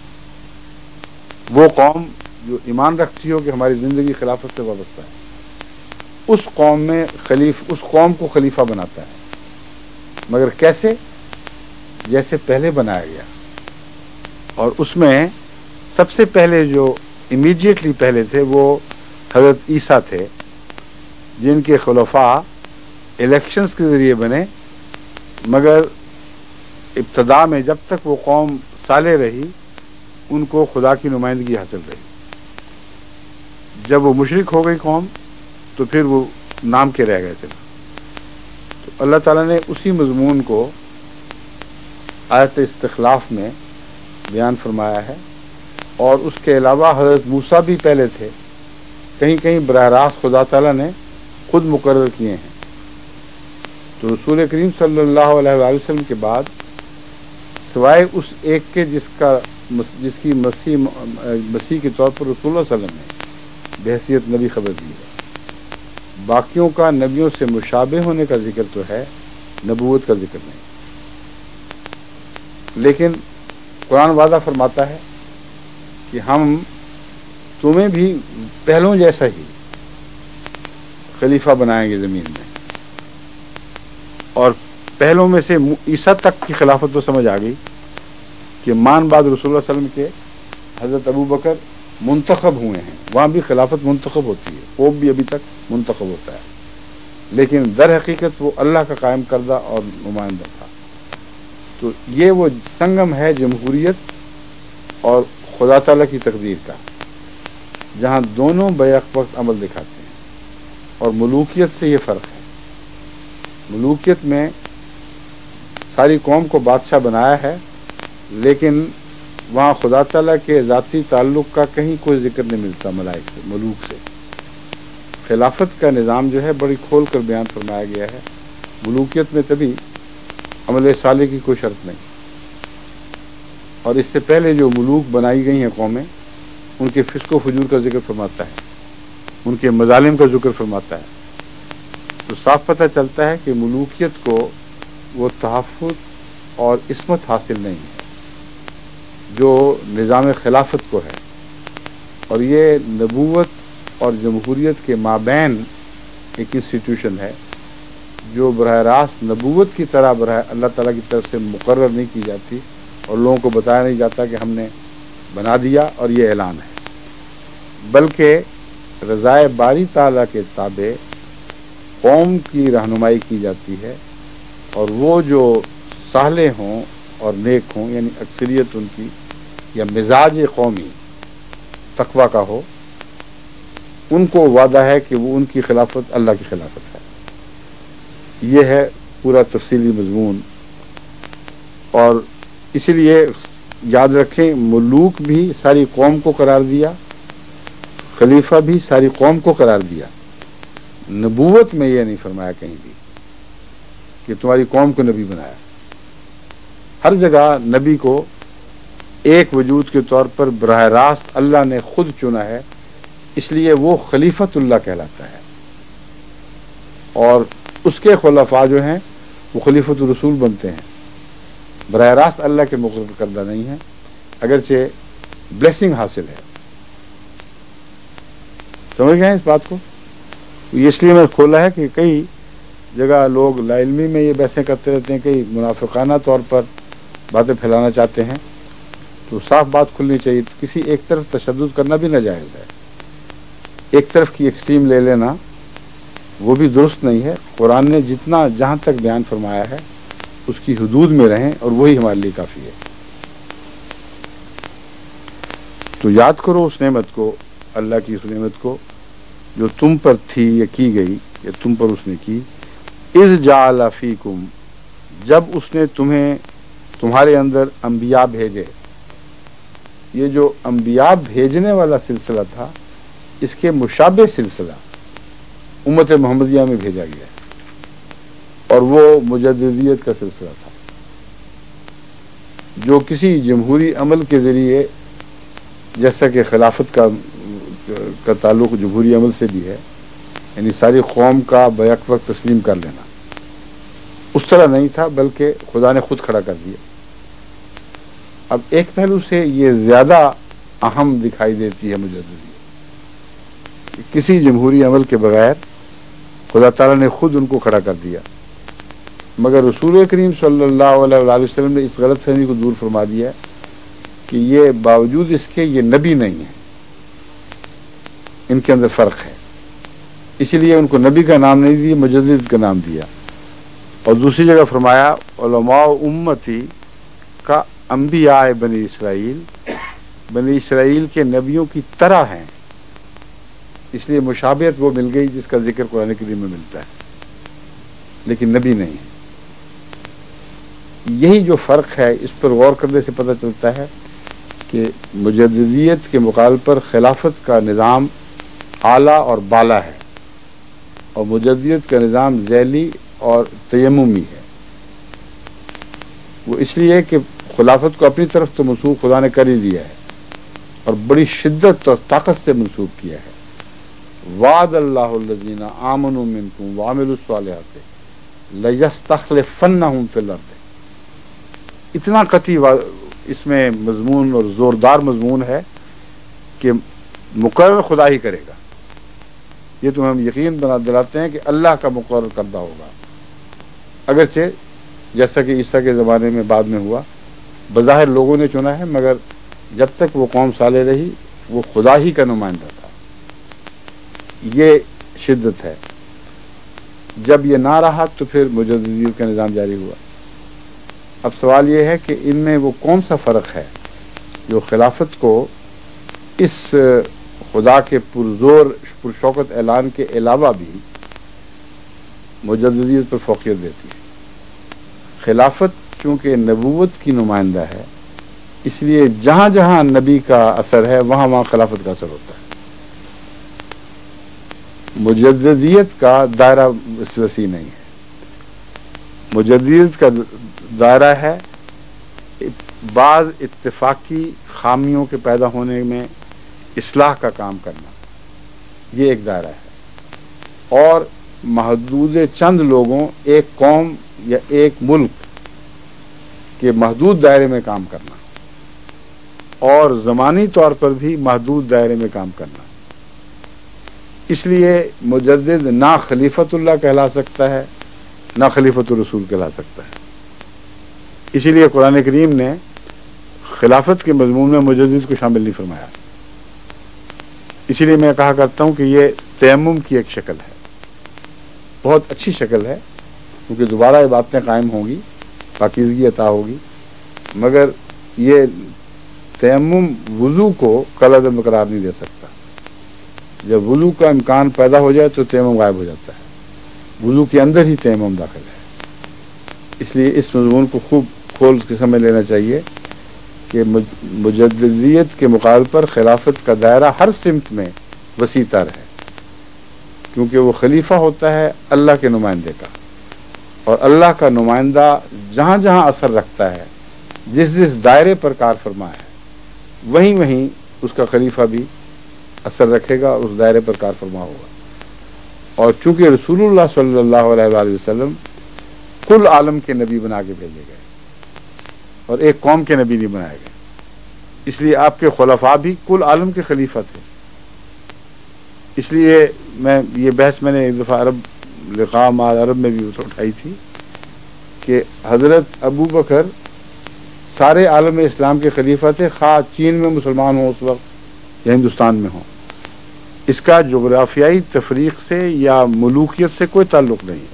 وہ قوم جو ایمان رکھتی ہو کہ ہماری زندگی خلافت سے وابستہ ہے، اس قوم کو خلیفہ بناتا ہے. مگر کیسے؟ جیسے پہلے بنایا گیا. اور اس میں سب سے پہلے جو امیڈیٹلی پہلے تھے وہ حضرت عیسیٰ تھے، جن کے خلفاء الیکشنز کے ذریعے بنے، مگر ابتدا میں جب تک وہ قوم صالح رہی ان کو خدا کی نمائندگی حاصل رہی. جب وہ مشرک ہو گئی قوم تو پھر وہ نام کے رہ گئے صرف. تو اللہ تعالیٰ نے اسی مضمون کو آیت استخلاف میں بیان فرمایا ہے. اور اس کے علاوہ حضرت موسیٰ بھی پہلے تھے، کہیں کہیں براہ راست خدا تعالیٰ نے خود مقرر کیے ہیں. تو رسول کریم صلی اللہ علیہ وآلہ وسلم کے بعد سوائے اس ایک کے جس کی مسیح کے طور پر رسول اللہ صلی اللہ علیہ وسلم نے بحیثیت نبی خبر دی ہے، باقیوں کا نبیوں سے مشابہ ہونے کا ذکر تو ہے، نبوت کا ذکر نہیں. لیکن قرآن وعدہ فرماتا ہے کہ ہم تمہیں بھی پہلوں جیسا ہی خلیفہ بنائیں گے زمین میں. اور پہلوں میں سے عیسیٰ تک کی خلافت تو سمجھ آ گئی کہ بعد رسول اللہ صلی اللہ علیہ وسلم کے حضرت ابو بکر منتخب ہوئے ہیں، وہاں بھی خلافت منتخب ہوتی ہے، پوپ بھی ابھی تک منتخب ہوتا ہے، لیکن در حقیقت وہ اللہ کا قائم کردہ اور نمائندہ تھا. تو یہ وہ سنگم ہے جمہوریت اور خدا تعالیٰ کی تقدیر کا، جہاں دونوں بیک وقت عمل دکھاتے ہیں. اور ملوکیت سے یہ فرق ہے، ملوکیت میں ساری قوم کو بادشاہ بنایا ہے، لیکن وہاں خدا تعالیٰ کے ذاتی تعلق کا کہیں کوئی ذکر نہیں ملتا ملائک سے، ملوک سے. خلافت کا نظام جو ہے بڑی کھول کر بیان فرمایا گیا ہے. ملوکیت میں تبھی عمل صالح کی کوئی شرط نہیں. اور اس سے پہلے جو ملوک بنائی گئی ہیں قومیں، ان کے فسق و فجور کا ذکر فرماتا ہے، ان کے مظالم کا ذکر فرماتا ہے. تو صاف پتہ چلتا ہے کہ ملوکیت کو وہ تحفظ اور عصمت حاصل نہیں ہے جو نظام خلافت کو ہے. اور یہ نبوت اور جمہوریت کے مابین ایک انسٹیٹیوشن ہے جو براہ راست نبوت کی طرح اللہ تعالیٰ کی طرف سے مقرر نہیں کی جاتی اور لوگوں کو بتایا نہیں جاتا کہ ہم نے بنا دیا اور یہ اعلان ہے، بلکہ رضائے باری تعالیٰ کے تابع قوم کی رہنمائی کی جاتی ہے. اور وہ جو صالح ہوں اور نیک ہوں، یعنی اکثریت ان کی یا مزاج قومی تقویٰ کا ہو، ان کو وعدہ ہے کہ وہ ان کی خلافت اللہ کی خلافت ہے. یہ ہے پورا تفصیلی مضمون. اور اسی لیے یاد رکھیں، ملوک بھی ساری قوم کو قرار دیا، خلیفہ بھی ساری قوم کو قرار دیا. نبوت میں یہ نہیں فرمایا کہیں بھی کہ تمہاری قوم کو نبی بنایا. ہر جگہ نبی کو ایک وجود کے طور پر براہ راست اللہ نے خود چنا ہے، اس لیے وہ خلیفۃ اللہ کہلاتا ہے. اور اس کے خلفاء جو ہیں وہ خلیفۃ الرسول بنتے ہیں، براہ راست اللہ کے مقرر کردہ نہیں ہیں، اگرچہ بلیسنگ حاصل ہے. سمجھ گئے اس بات کو؟ اس لیے میں کھولا ہے کہ کئی جگہ لوگ لا علمی میں یہ بحثیں کرتے رہتے ہیں، کئی منافقانہ طور پر باتیں پھیلانا چاہتے ہیں. تو صاف بات کھلنی چاہیے، کسی ایک طرف تشدد کرنا بھی ناجائز ہے، ایک طرف کی ایکسٹریم لے لینا وہ بھی درست نہیں ہے. قرآن نے جتنا جہاں تک بیان فرمایا ہے اس کی حدود میں رہیں، اور وہی ہمارے لیے کافی ہے. تو یاد کرو اس نعمت کو، اللہ کی اس نعمت کو جو تم پر تھی یا کی گئی یا تم پر اس نے کی. اذ جعل فیکم، جب اس نے تمہارے اندر انبیاء بھیجے. یہ جو انبیاء بھیجنے والا سلسلہ تھا، اس کے مشابہ سلسلہ امت محمدیہ میں بھیجا گیا اور وہ مجددیت کا سلسلہ تھا، جو کسی جمہوری عمل کے ذریعے، جیسا کہ خلافت کا تعلق جمہوری عمل سے بھی ہے، یعنی ساری قوم کا بیک وقت تسلیم کر لینا، اس طرح نہیں تھا، بلکہ خدا نے خود کھڑا کر دیا۔ اب ایک پہلو سے یہ زیادہ اہم دکھائی دیتی ہے مجددیت، کسی جمہوری عمل کے بغیر خدا تعالیٰ نے خود ان کو کھڑا کر دیا، مگر رسول کریم صلی اللہ علیہ وآلہ وسلم نے اس غلط فہمی کو دور فرما دیا کہ یہ باوجود اس کے یہ نبی نہیں ہے، ان کے اندر فرق ہے، اسی لیے ان کو نبی کا نام نہیں دیا، مجدد کا نام دیا۔ اور دوسری جگہ فرمایا علماء امتی کا انبیاء بنی اسرائیل، بنی اسرائیل کے نبیوں کی طرح ہیں، اس لیے مشابہت وہ مل گئی جس کا ذکر قرآن کریم میں ملتا ہے، لیکن نبی نہیں ہے۔ یہی جو فرق ہے اس پر غور کرنے سے پتہ چلتا ہے کہ مجددیت کے مقابل پر خلافت کا نظام اعلیٰ اور بالا ہے، اور مجددیت کا نظام ذیلی اور تیممی ہے۔ وہ اس لیے کہ خلافت کو اپنی طرف تو منسوخ خدا نے کر ہی دیا ہے، اور بڑی شدت اور طاقت سے منسوخ کیا ہے۔ وعد اللہ الذین آمنوا منکم وعملوا الصالحات لیستخلفنہم فی الارض، اتنا قطعی اس میں مضمون اور زوردار مضمون ہے کہ مقرر خدا ہی کرے گا، یہ تو ہم یقین بنا دلاتے ہیں کہ اللہ کا مقرر کردہ ہوگا، اگرچہ جیسا کہ عیسیٰ کے زمانے میں بعد میں ہوا، بظاہر لوگوں نے چنا ہے، مگر جب تک وہ قوم صالح رہی وہ خدا ہی کا نمائندہ تھا۔ یہ شدت ہے۔ جب یہ نہ رہا تو پھر مجددیت کا نظام جاری ہوا۔ اب سوال یہ ہے کہ ان میں وہ کون سا فرق ہے جو خلافت کو اس خدا کے پرزور پرشوکت اعلان کے علاوہ بھی مجددیت پر فوقیت دیتی ہے۔ خلافت چونکہ نبوت کی نمائندہ ہے، اس لیے جہاں جہاں نبی کا اثر ہے وہاں وہاں خلافت کا اثر ہوتا ہے۔ مجددیت کا دائرہ وسیع نہیں ہے، مجددیت کا دائرہ ہے بعض اتفاقی خامیوں کے پیدا ہونے میں اصلاح کا کام کرنا، یہ ایک دائرہ ہے، اور محدود چند لوگوں، ایک قوم یا ایک ملک کے محدود دائرے میں کام کرنا، اور زمانی طور پر بھی محدود دائرے میں کام کرنا۔ اس لیے مجدد نہ خلیفت اللہ کہلا سکتا ہے نہ خلیفت الرسول کہلا سکتا ہے۔ اسی لیے قرآن کریم نے خلافت کے مضمون میں مجدد کو شامل نہیں فرمایا۔ اسی لیے میں کہا کرتا ہوں کہ یہ تیمم کی ایک شکل ہے، بہت اچھی شکل ہے، کیونکہ دوبارہ عبادتیں قائم ہوں گی، پاکیزگی عطا ہوگی، مگر یہ تیمم وضو کو کالعدم قرار نہیں دے سکتا۔ جب وضو کا امکان پیدا ہو جائے تو تیمم غائب ہو جاتا ہے، وضو کے اندر ہی تیمم داخل ہے۔ اس لیے اس مضمون کو خوب کھول کے سمجھ لینا چاہیے کہ مجددیت کے مقابل پر خلافت کا دائرہ ہر سمت میں وسیع تر ہے، کیونکہ وہ خلیفہ ہوتا ہے اللہ کے نمائندے کا، اور اللہ کا نمائندہ جہاں جہاں اثر رکھتا ہے، جس جس دائرے پر کار فرما ہے، وہیں وہیں اس کا خلیفہ بھی اثر رکھے گا، اس دائرے پر کار فرما ہوگا۔ اور چونکہ رسول اللہ صلی اللہ علیہ وآلہ وسلم کل عالم کے نبی بنا کے بھیجے گئے اور ایک قوم کے نبی نہیں بنائے گئے، اس لیے آپ کے خلفاء بھی کل عالم کے خلیفہ تھے۔ اس لیے یہ بحث میں نے ایک دفعہ لقاء مع عرب میں بھی اٹھائی تھی کہ حضرت ابو بکر سارے عالم اسلام کے خلیفہ تھے، خواہ چین میں مسلمان ہوں اس وقت یا ہندوستان میں ہوں۔ اس کا جغرافیائی تفریق سے یا ملوکیت سے کوئی تعلق نہیں ہے۔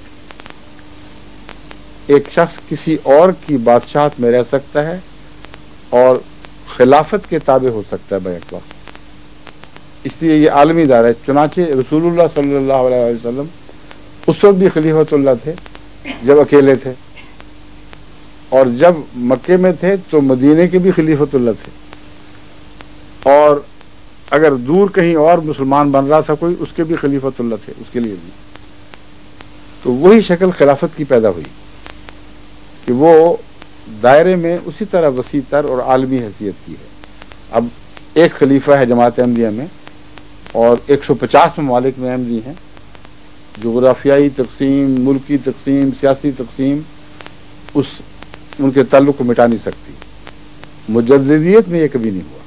ایک شخص کسی اور کی بادشاہت میں رہ سکتا ہے اور خلافت کے تابع ہو سکتا ہے بیک وقت، اس لیے یہ عالمی دائرہ ہے۔ چنانچہ رسول اللہ صلی اللہ علیہ وسلم اس وقت بھی خلیفۃ اللہ تھے جب اکیلے تھے، اور جب مکے میں تھے تو مدینے کے بھی خلیفۃ اللہ تھے، اور اگر دور کہیں اور مسلمان بن رہا تھا کوئی، اس کے بھی خلیفۃ اللہ تھے، اس کے لیے بھی۔ تو وہی شکل خلافت کی پیدا ہوئی کہ وہ دائرے میں اسی طرح وسیع تر اور عالمی حیثیت کی ہے۔ اب ایک خلیفہ ہے جماعت احمدیہ میں، اور 150 ممالک میں احمدی ہیں۔ جغرافیائی تقسیم، ملکی تقسیم، سیاسی تقسیم ان کے تعلق کو مٹا نہیں سکتی. مجددیت میں یہ کبھی نہیں ہوا,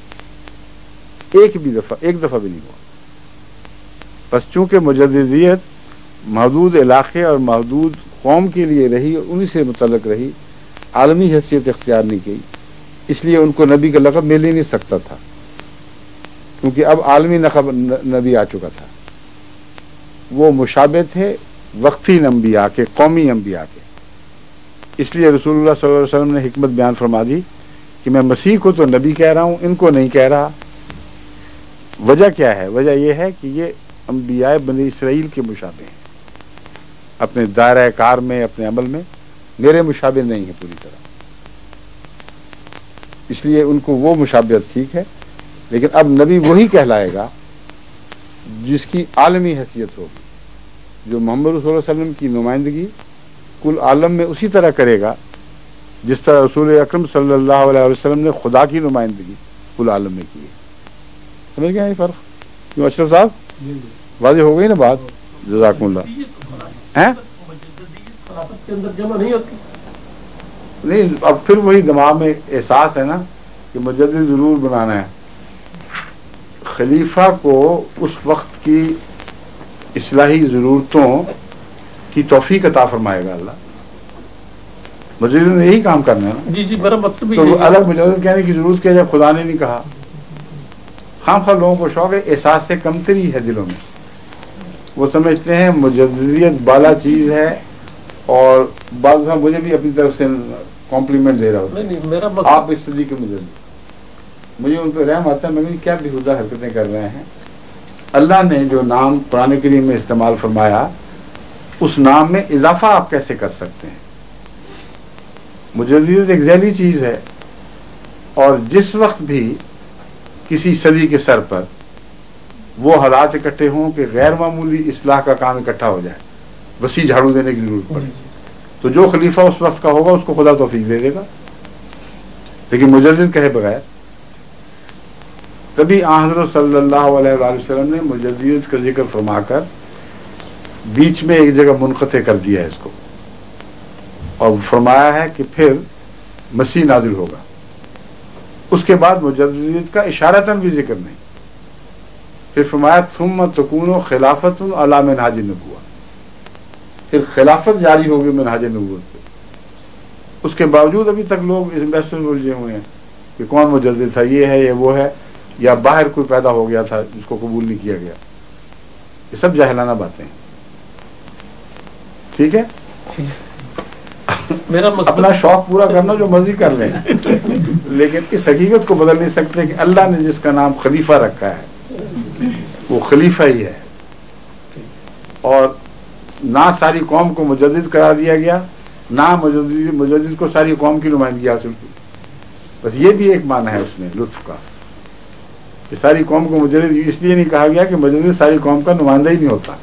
ایک دفعہ بھی نہیں ہوا. بس چونکہ مجددیت محدود علاقے اور محدود قوم کے لیے رہی اور انہی سے متعلق رہی, عالمی حیثیت اختیار نہیں کی, اس لیے ان کو نبی کا لقب مل ہی نہیں سکتا تھا, کیونکہ اب عالمی نبی آ چکا تھا. وہ مشابہ تھے وقتی انبیاء کے, قومی انبیاء کے. اس لیے رسول اللہ صلی اللہ علیہ وسلم نے حکمت بیان فرما دی کہ میں مسیح کو تو نبی کہہ رہا ہوں, ان کو نہیں کہہ رہا. وجہ کیا ہے؟ وجہ یہ ہے کہ یہ انبیاء بنی اسرائیل کے مشابہ ہیں, اپنے دائرہ کار میں, اپنے عمل میں میرے مشابہ نہیں ہے پوری طرح. اس لیے ان کو وہ مشابہت ٹھیک ہے, لیکن اب نبی وہی کہلائے گا جس کی عالمی حیثیت ہوگی, جو محمد صلی اللہ علیہ وسلم کی نمائندگی کل عالم میں اسی طرح کرے گا جس طرح رسول اکرم صلی اللہ علیہ وسلم نے خدا کی نمائندگی کل عالم میں کی ہے. سمجھ گئے یہ فرق؟ کیوں اشرف صاحب واضح ہو گئی نا بات؟ جزاکم اللہ. ہیں نہیں, اب پھر وہی دماغ میں احساس ہے نا کہ مجدد ضرور بنانا ہے. خلیفہ کو اس وقت کی اصلاحی ضرورتوں کی توفیق عطا فرمائے گا اللہ. مجدد نے یہی کام کرنا ہے نا. جی میرا مطلب تو الگ مجدد کہنے کی ضرورت کیا جب خدا نے نہیں کہا؟ خام خواہ لوگوں کو شوق ہے, احساس سے کمتری ہے دلوں میں. وہ سمجھتے ہیں مجددیت بالا چیز ہے, اور بعض مجھے بھی اپنی طرف سے کمپلیمنٹ دے رہا ہوتا ہے آپ اس صدی کے مجدد. مجھے ان پہ رحم آتا ہے, میں کیا بیہودہ حرکتیں کر رہے ہیں. اللہ نے جو نام قرآن کریم میں استعمال فرمایا اس نام میں اضافہ آپ کیسے کر سکتے ہیں؟ مجددیت ایک ذیلی چیز ہے, اور جس وقت بھی کسی صدی کے سر پر وہ حالات اکٹھے ہوں کہ غیر معمولی اصلاح کا کام اکٹھا ہو جائے, وسیع جھاڑو دینے کی ضرورت پڑے, تو جو خلیفہ اس وقت کا ہوگا اس کو خدا توفیق دے دے گا. لیکن مجدد کہے بغیر, تبھی حضرت صلی اللہ علیہ وآلہ وسلم نے مجددیت کا ذکر فرما کر بیچ میں ایک جگہ منقطع کر دیا ہے اس کو, اور فرمایا ہے کہ پھر مسیح نازل ہوگا. اس کے بعد مجددیت کا اشارتاً بھی ذکر نہیں. پھر فرمایا ثم تکون خلافت علی منہاج النبوۃ, پھر خلافت جاری ہوگی منہاج نبوت پہ. اس کے باوجود ابھی تک لوگ اس بحث میں الجھے ہوئے ہیں کہ کون مجدد تھا, یہ ہے, یہ وہ ہے, یا باہر کوئی پیدا ہو گیا تھا جس کو قبول نہیں کیا گیا. یہ سب جاہلانہ باتیں ہیں. ٹھیک ہے, میرا اپنا شوق پورا کرنا جو مرضی کر لیں, لیکن اس حقیقت کو بدل نہیں سکتے کہ اللہ نے جس کا نام خلیفہ رکھا ہے وہ خلیفہ ہی ہے, اور نہ ساری قوم کو مجدد قرار دیا گیا, نہ مجدد کو ساری قوم کی نمائندگی حاصل کی. بس یہ بھی ایک معنی ہے اس میں لطف کا کہ ساری قوم کو مجدد اس لیے نہیں کہا گیا کہ مجدد ساری قوم کا نمائندہ ہی نہیں ہوتا,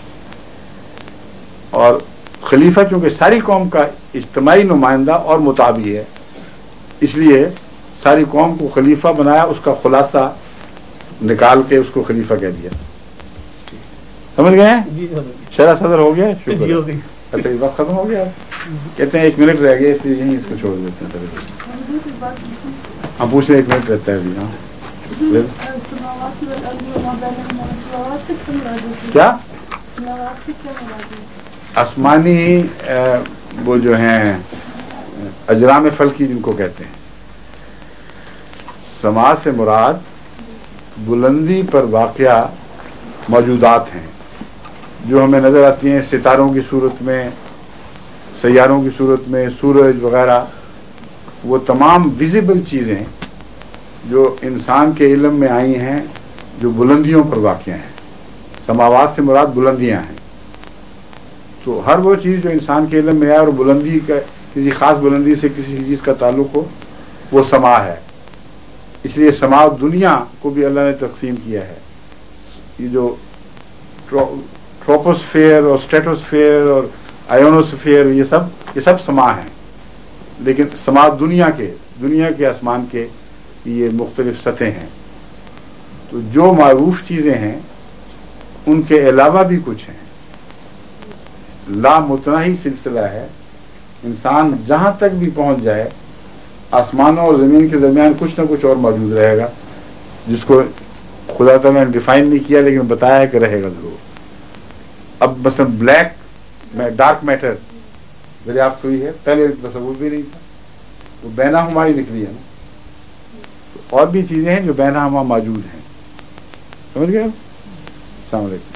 اور خلیفہ چونکہ ساری قوم کا اجتماعی نمائندہ اور متابع ہے, اس لیے ساری قوم کو خلیفہ بنایا, اس کا خلاصہ نکال کے اس کو خلیفہ کہہ دیا. سمجھ گئے ہیں؟ شرح صدر ہو گیا. شکر. اچھا یہ وقت ختم ہو گیا, کہتے ہیں 1 منٹ رہ گیا, اس لیے یہیں اس کو چھوڑ دیتے ہیں. ہم پوچھ رہے 1 منٹ رہتا ہے ابھی. ہاں کیا آسمانی وہ جو ہیں اجرام فلکی جن کو کہتے ہیں, سما سے مراد بلندی پر واقع موجودات ہیں جو ہمیں نظر آتی ہیں ستاروں کی صورت میں, سیاروں کی صورت میں, سورج وغیرہ. وہ تمام ویزیبل چیزیں جو انسان کے علم میں آئی ہیں جو بلندیوں پر واقع ہیں. سماوات سے مراد بلندیاں ہیں. تو ہر وہ چیز جو انسان کے علم میں آئے اور بلندی کا کسی خاص بلندی سے کسی چیز کا تعلق ہو وہ سما ہے. اس لیے سما دنیا کو بھی اللہ نے تقسیم کیا ہے. یہ جو ٹروپوسفیئر اور اسٹریٹوسفیئر اور آئونوسفیئر یہ سب سما ہیں, لیکن سما دنیا کے آسمان کے یہ مختلف سطح ہیں. تو جو معروف چیزیں ہیں ان کے علاوہ بھی کچھ ہیں. لا متناہی سلسلہ ہے انسان جہاں تک بھی پہنچ جائے آسمانوں اور زمین کے درمیان کچھ نہ کچھ اور موجود رہے گا، جس کو خدا تعالیٰ نے ڈیفائن نہیں کیا لیکن بتایا کہ رہے گا ضرور. اب مثلا بلیک میں ڈارک میٹر دریافت ہوئی ہے، پہلے تصور بھی نہیں تھا، وہ بینا ہماری نکلی ہے نا. اور بھی چیزیں ہیں جو بینا ہما موجود ہیں. سمجھ گئے؟ السلام علیکم.